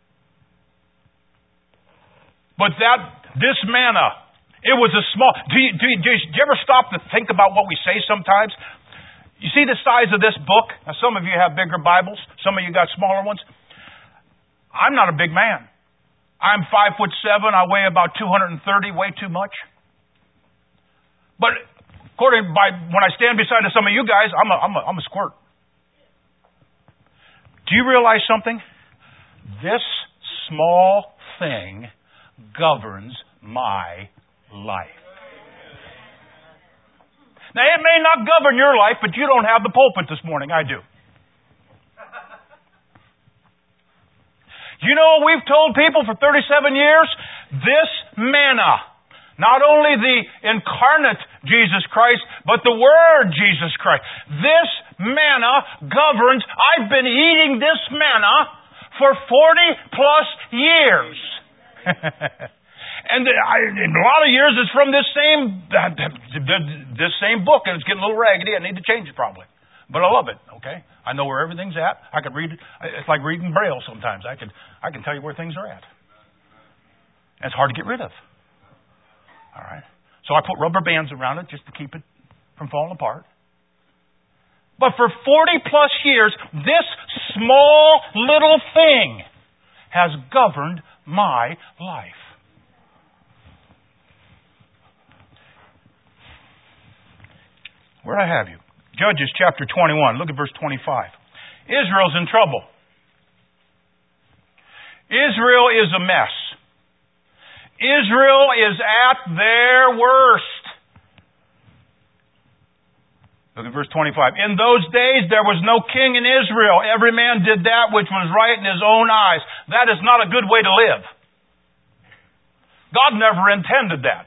[SPEAKER 1] But that, this manna, it was a small... Do you, do, you, do you ever stop to think about what we say sometimes? You see the size of this book? Now some of you have bigger Bibles. Some of you got smaller ones. I'm not a big man. I'm five foot seven. I weigh about two hundred thirty, way too much. But according by when I stand beside some of you guys, I'm a, I'm a, I'm a squirt. Do you realize something? This small thing governs my life. Now, it may not govern your life, but you don't have the pulpit this morning. I do. You know what we've told people for thirty-seven years? This manna, not only the incarnate Jesus Christ, but the Word Jesus Christ. This manna governs. I've been eating this manna for forty plus years. And I, a lot of years it's from this same this same book, and it's getting a little raggedy. I need to change it probably. But I love it, okay? I know where everything's at. I could read it. It's like reading Braille sometimes. I can I can tell you where things are at. And it's hard to get rid of. All right? So I put rubber bands around it just to keep it from falling apart. But for forty plus years, this small little thing has governed my life. Where'd I have you? Judges chapter twenty-one. Look at verse twenty-five. Israel's in trouble. Israel is a mess. Israel is at their worst. Look at verse twenty-five. In those days there was no king in Israel. Every man did that which was right in his own eyes. That is not a good way to live. God never intended that.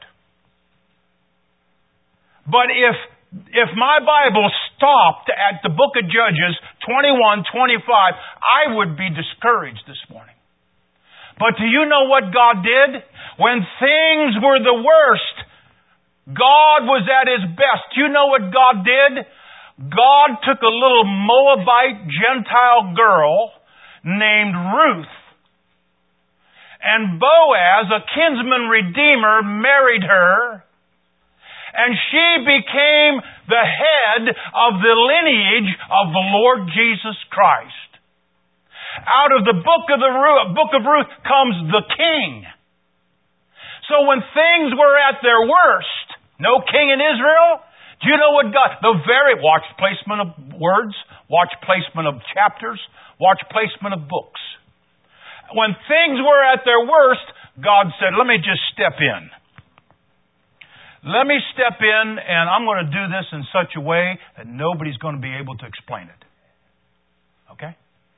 [SPEAKER 1] But if If my Bible stopped at the book of Judges twenty-one, twenty-five, I would be discouraged this morning. But do you know what God did? When things were the worst, God was at His best. Do you know what God did? God took a little Moabite Gentile girl named Ruth, and Boaz, a kinsman redeemer, married her. And she became the head of the lineage of the Lord Jesus Christ. Out of the book of the Ruth, book of Ruth comes the king. So when things were at their worst, no king in Israel, do you know what God, the very, watch placement of words, watch placement of chapters, watch placement of books. When things were at their worst, God said, let me just step in. Let me step in, and I'm going to do this in such a way that nobody's going to be able to explain it. Okay?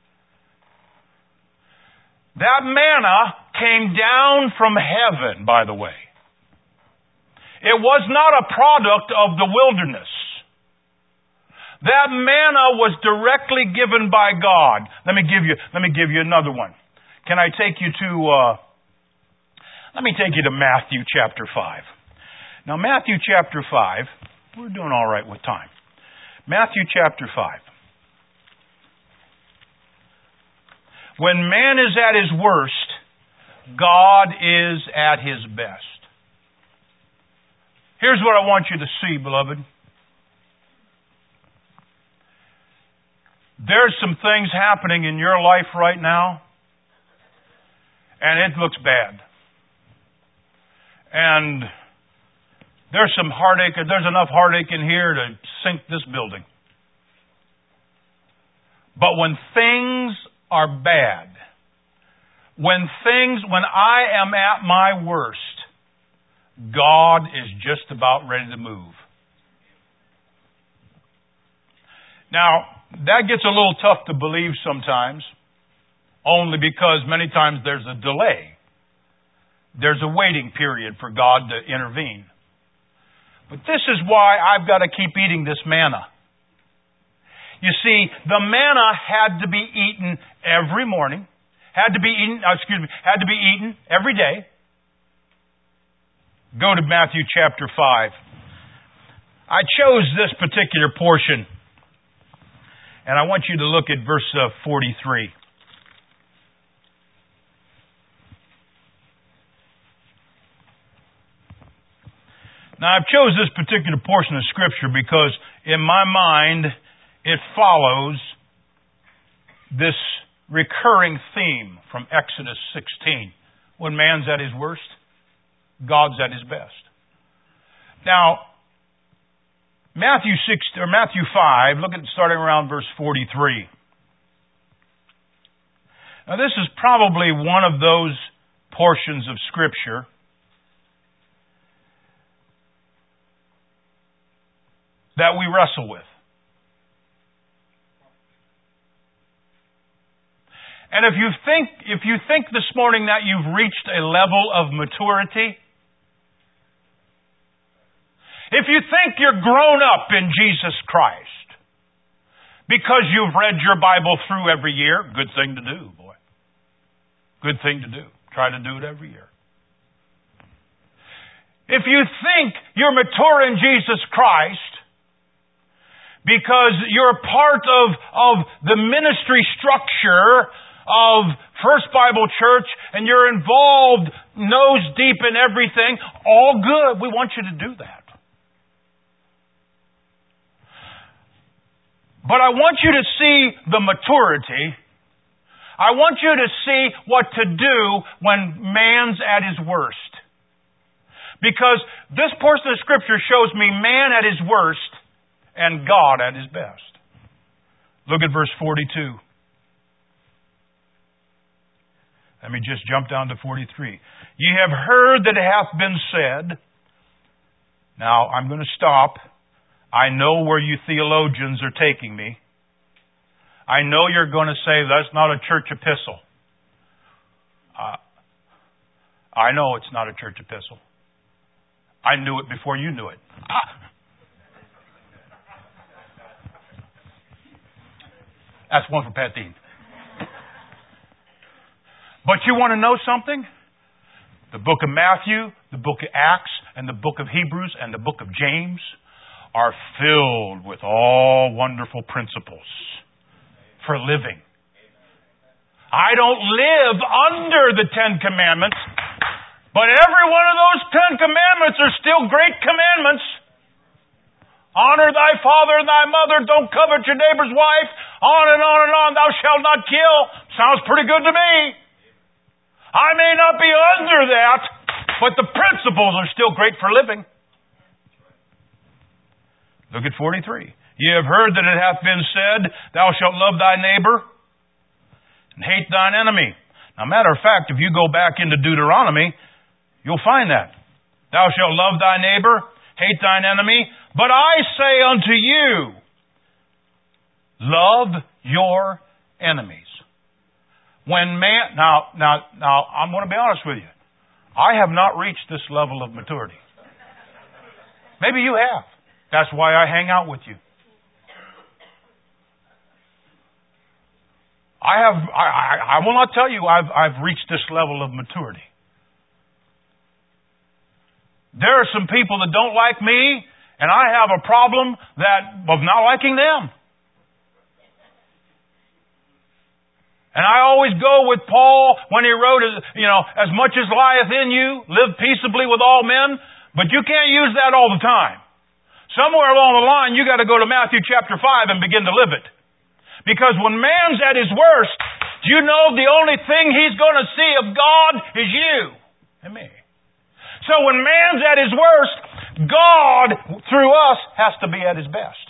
[SPEAKER 1] That manna came down from heaven, by the way. It was not a product of the wilderness. That manna was directly given by God. Let me give you, let me give you another one. Can I take you to, uh, let me take you to Matthew chapter five. Now, Matthew chapter five, we're doing all right with time. Matthew chapter five. When man is at his worst, God is at His best. Here's what I want you to see, beloved. There's some things happening in your life right now, and it looks bad. And there's some heartache, there's enough heartache in here to sink this building. But when things are bad, when things, when I am at my worst, God is just about ready to move. Now, that gets a little tough to believe sometimes, only because many times there's a delay. There's a waiting period for God to intervene. But this is why I've got to keep eating this manna. You see, the manna had to be eaten every morning, had to be eaten, excuse me, had to be eaten every day. Go to Matthew chapter five. I chose this particular portion, and I want you to look at verse uh, forty-three. Now, I've chose this particular portion of Scripture because, in my mind, it follows this recurring theme from Exodus sixteen. When man's at his worst, God's at His best. Now, Matthew six or Matthew five, look at starting around verse forty-three. Now, this is probably one of those portions of Scripture that we wrestle with. And if you think if you think this morning that you've reached a level of maturity, if you think you're grown up in Jesus Christ because you've read your Bible through every year, good thing to do, boy. Good thing to do. Try to do it every year. If you think you're mature in Jesus Christ because you're part of, of the ministry structure of First Bible Church and you're involved nose deep in everything, all good. We want you to do that. But I want you to see the maturity. I want you to see what to do when man's at his worst. Because this portion of Scripture shows me man at his worst and God at his best. Look at verse forty-two. Let me just jump down to forty-three. Ye have heard that it hath been said. Now, I'm going to stop. I know where you theologians are taking me. I know you're going to say that's not a church epistle. Uh, I know it's not a church epistle. I knew it before you knew it. Ah. That's one for Pat Dean. But you want to know something? The book of Matthew, the book of Acts, and the book of Hebrews, and the book of James are filled with all wonderful principles for living. I don't live under the Ten Commandments, but every one of those Ten Commandments are still great commandments. Honor thy father and thy mother. Don't covet your neighbor's wife. On and on and on. Thou shalt not kill. Sounds pretty good to me. I may not be under that, but the principles are still great for living. Look at forty-three. Ye have heard that it hath been said, thou shalt love thy neighbor and hate thine enemy. Now, matter of fact, if you go back into Deuteronomy, you'll find that. Thou shalt love thy neighbor, hate thine enemy. But I say unto you, love your enemies. When man, now, now, now, I'm going to be honest with you. I have not reached this level of maturity. Maybe you have. That's why I hang out with you. I have, I, I, I will not tell you I've, I've reached this level of maturity. There are some people that don't like me, and I have a problem that of not liking them. And I always go with Paul when he wrote, you know, as much as lieth in you, live peaceably with all men. But you can't use that all the time. Somewhere along the line, you got to go to Matthew chapter five and begin to live it. Because when man's at his worst, do you know the only thing he's going to see of God is you and me. So when man's at his worst, God, through us, has to be at his best.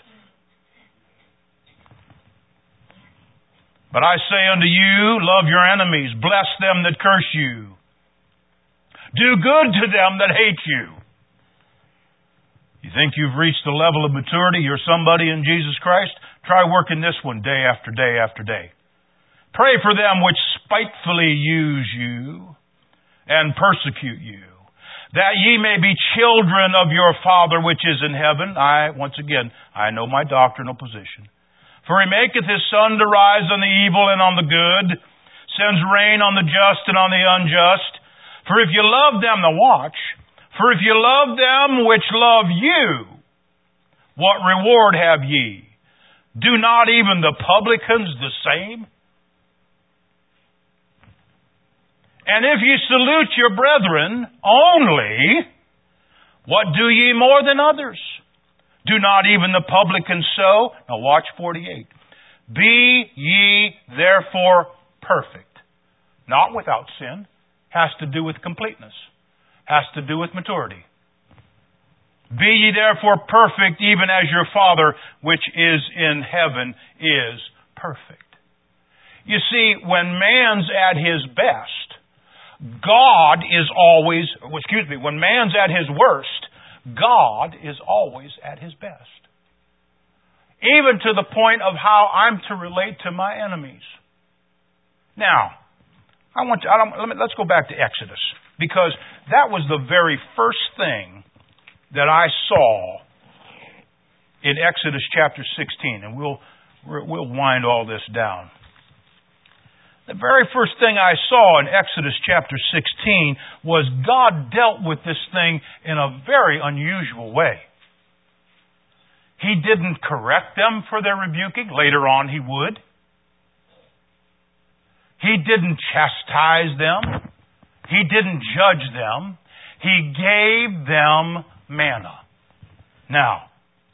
[SPEAKER 1] But I say unto you, love your enemies, bless them that curse you. Do good to them that hate you. You think you've reached the level of maturity, you're somebody in Jesus Christ? Try working this one day after day after day. Pray for them which spitefully use you and persecute you, that ye may be children of your Father which is in heaven. I, once again, I know my doctrinal position. For he maketh his sun to rise on the evil and on the good, sends rain on the just and on the unjust. For if you love them, now watch, for if you love them which love you, what reward have ye? Do not even the publicans the same? And if ye salute your brethren only, what do ye more than others? Do not even the publicans so? Now watch forty-eight. Be ye therefore perfect. Not without sin. Has to do with completeness. Has to do with maturity. Be ye therefore perfect, even as your Father which is in heaven is perfect. You see, when man's at his best, God is always, excuse me, when man's at his worst, God is always at his best. Even to the point of how I'm to relate to my enemies. Now, I want to, I don't, let me, let's go back to Exodus, because that was the very first thing that I saw in Exodus chapter sixteen, and we'll we'll wind all this down. The very first thing I saw in Exodus chapter sixteen was God dealt with this thing in a very unusual way. He didn't correct them for their rebuking. Later on he would. He didn't chastise them. He didn't judge them. He gave them manna. Now,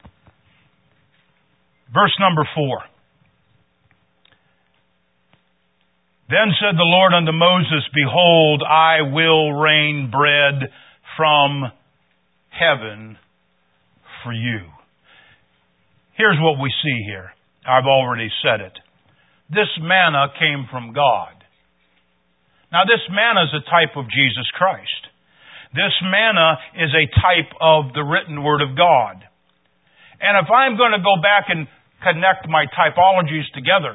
[SPEAKER 1] verse number four. Then said the Lord unto Moses, Behold, I will rain bread from heaven for you. Here's what we see here. I've already said it. This manna came from God. Now, this manna is a type of Jesus Christ. This manna is a type of the written Word of God. And if I'm going to go back and connect my typologies together,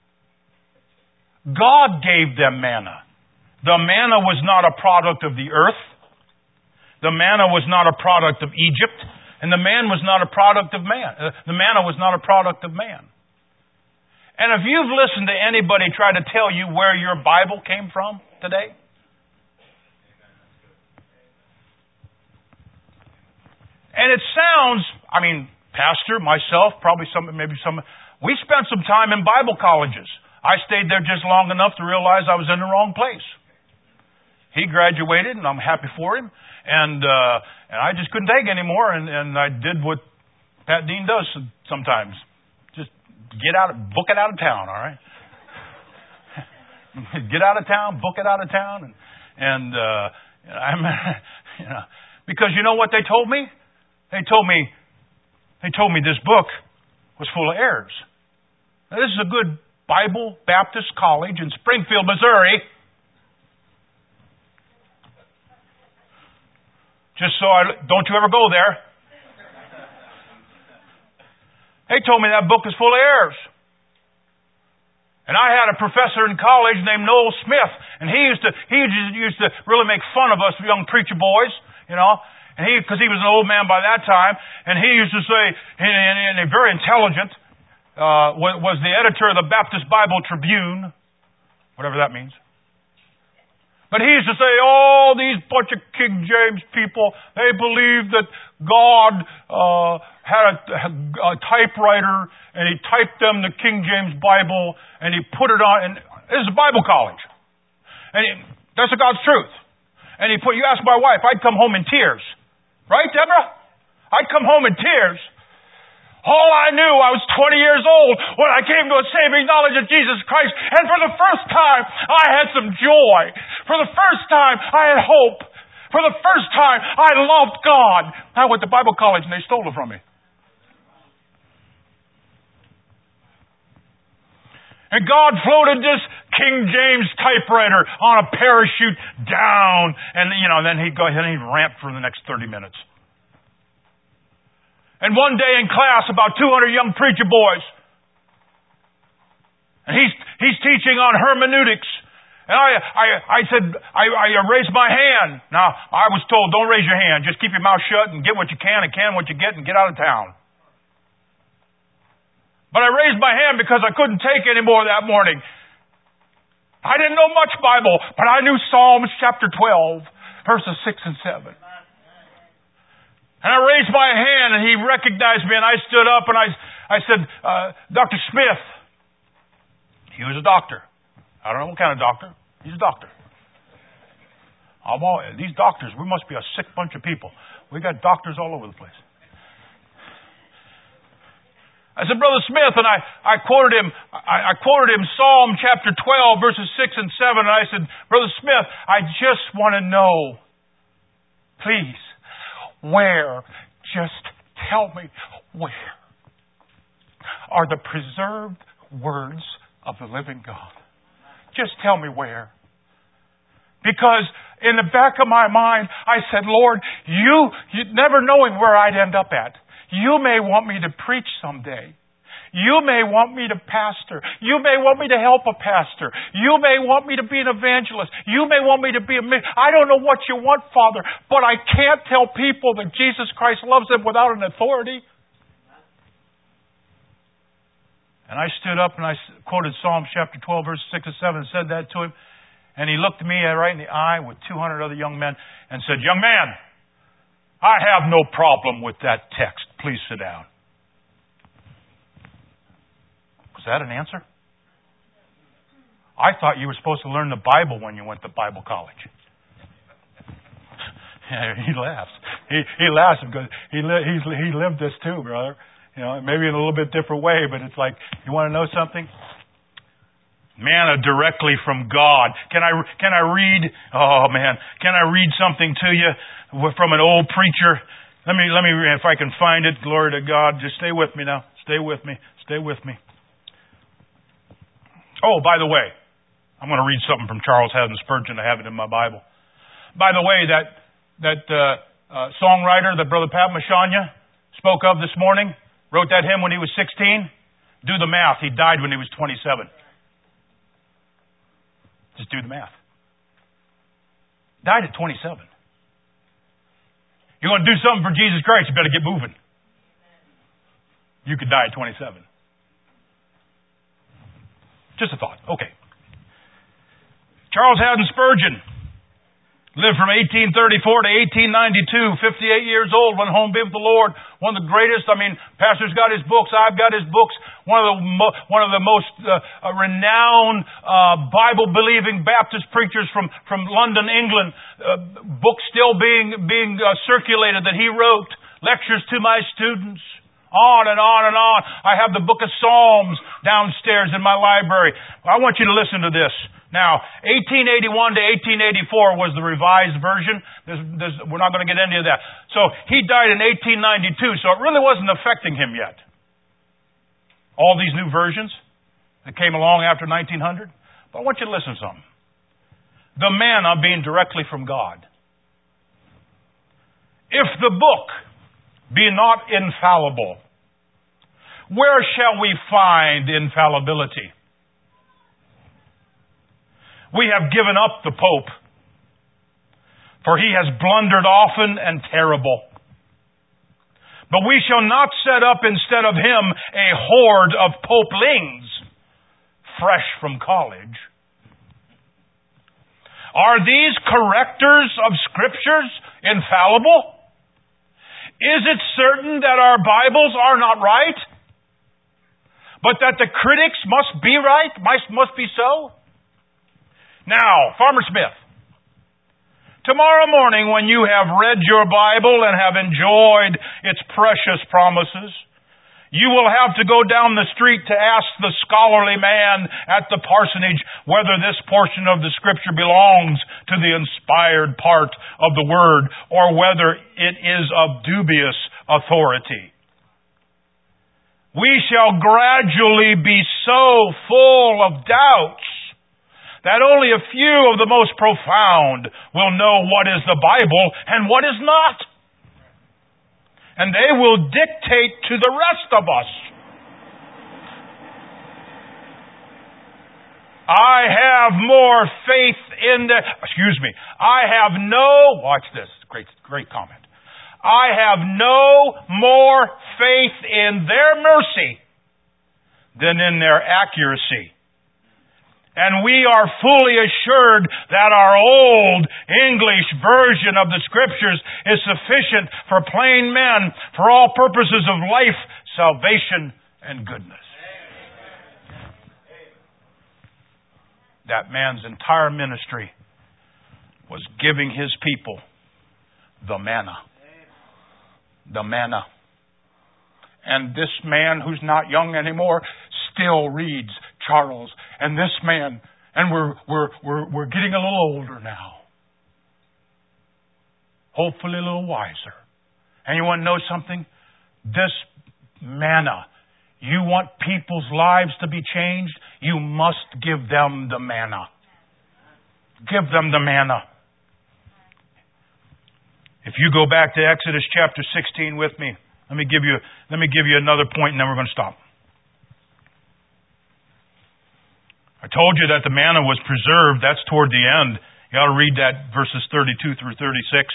[SPEAKER 1] God gave them manna. The manna was not a product of the earth. The manna was not a product of Egypt. And the man was not a product of man. Uh, the manna was not a product of man. And if you've listened to anybody try to tell you where your Bible came from today, and it sounds, I mean, pastor, myself, probably some, maybe some, we spent some time in Bible colleges. I stayed there just long enough to realize I was in the wrong place. He graduated, and I'm happy for him. And uh, and I just couldn't take it anymore, and, and I did what Pat Dean does sometimes. Just get out, book it out of town, all right? Get out of town, book it out of town. And, and uh, I'm, you know, because you know what they told me? They told me, they told me this book was full of errors. Now, this is a good Bible Baptist College in Springfield, Missouri. Just so I, don't you ever go there. They told me that book is full of errors. And I had a professor in college named Noel Smith, and he used to, he used to really make fun of us young preacher boys, you know, and he, because he was an old man by that time, and he used to say, and, and, and very intelligent, uh, was, was the editor of the Baptist Bible Tribune, whatever that means. But he used to say, oh, these bunch of King James people, they believe that God uh, had a, a typewriter, and he typed them the King James Bible, and he put it on, and this is a Bible college. And he, that's the God's truth. And he put, you ask my wife, I'd come home in tears. Right, Deborah? I'd come home in tears. All I knew, I was twenty years old when I came to a saving knowledge of Jesus Christ. And for the first time, I had some joy. For the first time, I had hope. For the first time, I loved God. I went to Bible college and they stole it from me. And God floated this King James typewriter on a parachute down. And, you know, then he'd go ahead and he'd rant for the next thirty minutes. And one day in class, about two hundred young preacher boys. And he's, he's teaching on hermeneutics. And I, I, I said, I, I raised my hand. Now, I was told, don't raise your hand. Just keep your mouth shut and get what you can and can what you get and get out of town. But I raised my hand because I couldn't take any more that morning. I didn't know much Bible, but I knew Psalms chapter twelve, verses six and seven. And I raised my hand, and he recognized me, and I stood up, and I, I said, uh, Doctor Smith. He was a doctor. I don't know what kind of doctor. He's a doctor. I'm all, these doctors, we must be a sick bunch of people. We got doctors all over the place. I said, Brother Smith, and I, I quoted him, I, I quoted him Psalm chapter twelve, verses six and seven, and I said, Brother Smith, I just want to know, please, where, just tell me where are the preserved words of the living God? Just tell me where. Because in the back of my mind, I said, Lord, you, you never knowing where I'd end up at. You may want me to preach someday. You may want me to pastor. You may want me to help a pastor. You may want me to be an evangelist. You may want me to be a minister. I don't know what you want, Father, but I can't tell people that Jesus Christ loves them without an authority. And I stood up and I quoted Psalm chapter twelve, verse six and seven, and said that to him. And he looked me right in the eye with two hundred other young men and said, Young man, I have no problem with that text. Please sit down. that an answer? I thought you were supposed to learn the Bible when you went to Bible college. Yeah, he laughs. He he laughs because he li- he's he lived this too, brother. You know, maybe in a little bit different way, but it's like, you want to know something? Manna directly from God. Can I can I read? Oh man, can I read something to you from an old preacher? Let me let me if I can find it. Glory to God. Just stay with me now. Stay with me. Stay with me. Oh, by the way, I'm going to read something from Charles Haddon Spurgeon. I have it in my Bible. By the way, that that uh, uh, songwriter that Brother Pat Mashanya spoke of this morning wrote that hymn when he was sixteen. Do the math. He died when he was twenty-seven. Just do the math. Died at twenty-seven. You want to do something for Jesus Christ, you better get moving. You could die at twenty-seven. Just a thought. Okay. Charles Haddon Spurgeon lived from eighteen thirty-four to eighteen ninety-two, fifty-eight years old, went home to be with the Lord. One of the greatest, I mean, Pastor's got his books, I've got his books. One of the mo- one of the most uh, uh, renowned uh, Bible-believing Baptist preachers from, from London, England. Uh, books still being being uh, circulated that he wrote. Lectures to my students. On and on and on. I have the book of Psalms downstairs in my library. I want you to listen to this. Now, eighteen eighty-one to eighteen eighty-four was the revised version. There's, there's, we're not going to get into that. So he died in eighteen ninety-two, so it really wasn't affecting him yet. All these new versions that came along after nineteen hundred. But I want you to listen to something. The manna being directly from God. If the book be not infallible, where shall we find infallibility? We have given up the Pope, for he has blundered often and terrible. But we shall not set up instead of him a horde of popelings, fresh from college. Are these correctors of Scriptures infallible? Is it certain that our Bibles are not right, but that the critics must be right, must, must be so? Now, Farmer Smith, tomorrow morning when you have read your Bible and have enjoyed its precious promises, you will have to go down the street to ask the scholarly man at the parsonage whether this portion of the Scripture belongs to the inspired part of the Word or whether it is of dubious authority. We shall gradually be so full of doubts that only a few of the most profound will know what is the Bible and what is not. And they will dictate to the rest of us. I have more faith in the, excuse me, I have no, watch this, great, great comment. I have no more faith in their mercy than in their accuracy. And we are fully assured that our old English version of the Scriptures is sufficient for plain men for all purposes of life, salvation, and goodness. That man's entire ministry was giving his people the manna. The manna. And this man, who's not young anymore, still reads Charles and this man, and we're we're we're we're getting a little older now. Hopefully a little wiser. And you want to know something? This manna, you want people's lives to be changed, you must give them the manna. Give them the manna. If you go back to Exodus chapter sixteen with me, let me give you let me give you another point and then we're going to stop. I told you that the manna was preserved. That's toward the end. You ought to read that verses thirty-two through thirty-six.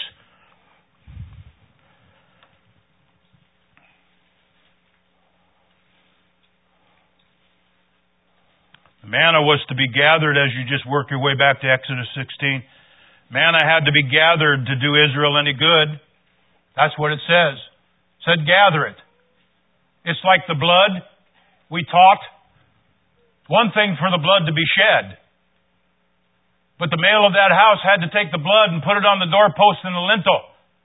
[SPEAKER 1] The manna was to be gathered as you just work your way back to Exodus sixteen. Manna had to be gathered to do Israel any good. That's what it says. It said gather it. It's like the blood we taught One thing for the blood to be shed. But the male of that house had to take the blood and put it on the doorpost and the lintel.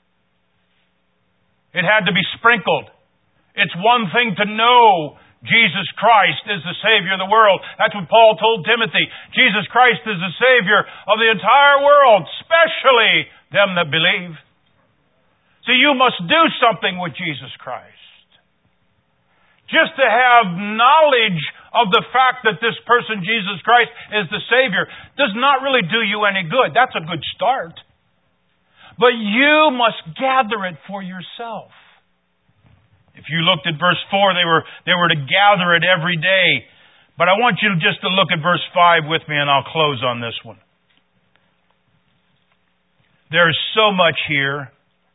[SPEAKER 1] It had to be sprinkled. It's one thing to know Jesus Christ is the Savior of the world. That's what Paul told Timothy. Jesus Christ is the Savior of the entire world, especially them that believe. So you must do something with Jesus Christ. Just to have knowledge of the fact that this person, Jesus Christ, is the Savior, does not really do you any good. That's a good start. But you must gather it for yourself. If you looked at verse four, they were, they were to gather it every day. But I want you just to look at verse five with me, and I'll close on this one. There's so much here.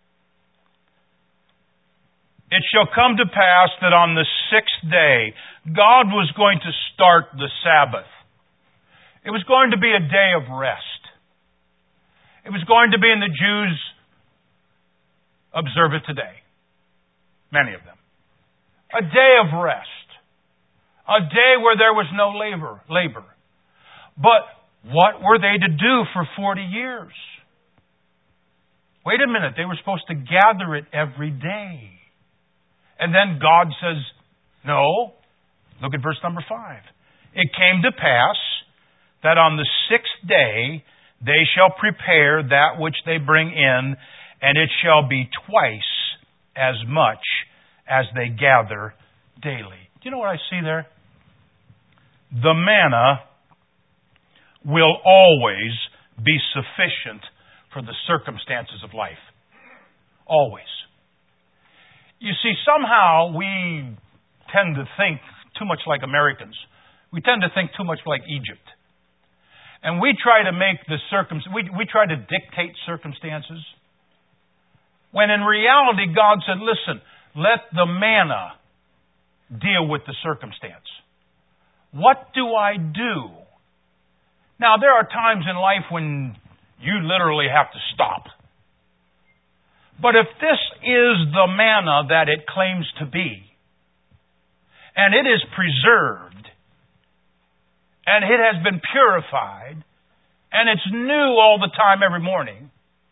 [SPEAKER 1] It shall come to pass that on the sixth day, God was going to start the Sabbath. It was going to be a day of rest. It was going to be, and the Jews observe it today. Many of them. A day of rest. A day where there was no labor. labor. But what were they to do for forty years? Wait a minute. They were supposed to gather it every day. And then God says, no. Look at verse number five. It came to pass that on the sixth day they shall prepare that which they bring in, and it shall be twice as much as they gather daily. Do you know what I see there? The manna will always be sufficient for the circumstances of life. Always. You see, somehow we tend to think too much like Americans. We tend to think too much like Egypt. And we try to make the circum we we try to dictate circumstances. When in reality God said, listen, let the manna deal with the circumstance. What do I do? Now there are times in life when you literally have to stop. But if this is the manna that it claims to be, and it is preserved, and it has been purified, and it's new all the time every morning,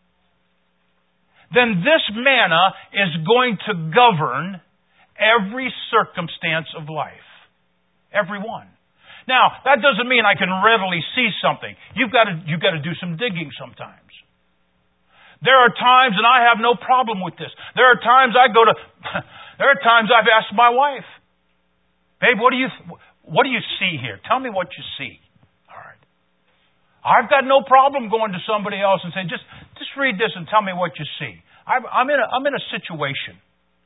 [SPEAKER 1] then this manna is going to govern every circumstance of life. Every one. Now, that doesn't mean I can readily see something. You've got to, you've got to do some digging sometimes. There are times, and I have no problem with this. There are times I go to, there are times I've asked my wife, babe, what do you, what do you see here? Tell me what you see. All right. I've got no problem going to somebody else and saying, just, just read this and tell me what you see. I'm, I'm in a, I'm in a situation.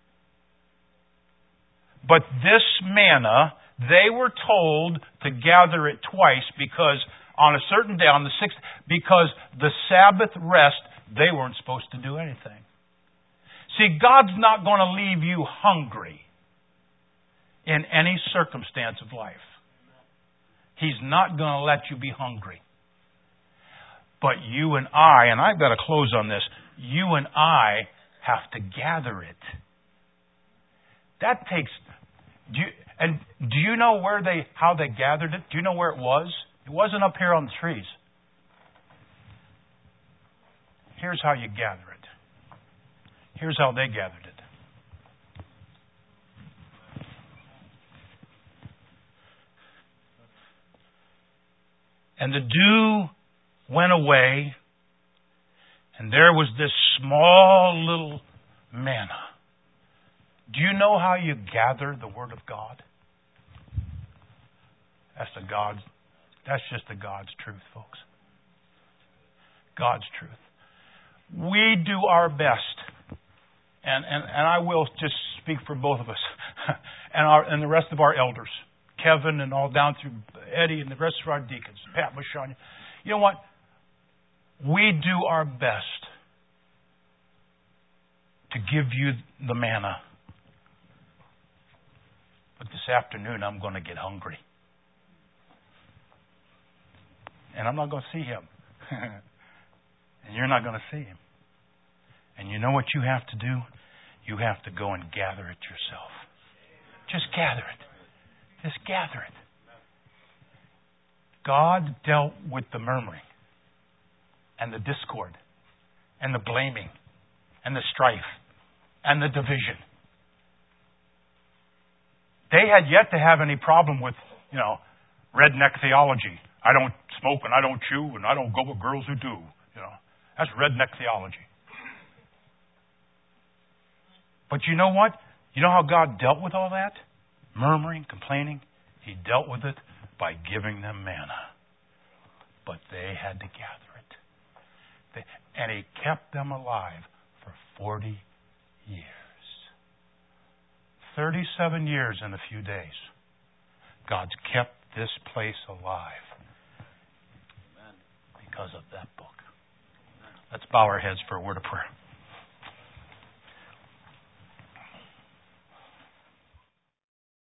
[SPEAKER 1] But this manna, they were told to gather it twice because on a certain day, on the sixth, because the Sabbath rest, they weren't supposed to do anything. See, God's not going to leave you hungry in any circumstance of life. He's not going to let you be hungry. But you and I, and I've got to close on this, you and I have to gather it. That takes... Do you, and do you know where they, how they gathered it? Do you know where it was? It wasn't up here on the trees. Here's how you gather it. Here's how they gathered it. And the dew went away, and there was this small little manna. Do you know how you gather the Word of God? That's the God's, that's just the God's truth, folks. God's truth. We do our best, and, and, and I will just speak for both of us, and our and the rest of our elders, Kevin and all down through Eddie and the rest of our deacons, Pat Mashania. You know what? We do our best to give you the manna. But this afternoon I'm going to get hungry. And I'm not going to see him. And you're not going to see him. And you know what you have to do? You have to go and gather it yourself. Just gather it. Just gather it.
[SPEAKER 3] God dealt with the murmuring and the discord and the blaming and the strife and the division. They had yet to have any problem with, you know, redneck theology. I don't smoke and I don't chew and I don't go with girls who do. You know, that's redneck theology. But you know what? You know how God dealt with all that? Murmuring, complaining. He dealt with it by giving them manna. But they had to gather it. They, and He kept them alive for forty years. thirty-seven years in a few days. God's kept this place alive because of that book. Let's bow our heads for a word of prayer.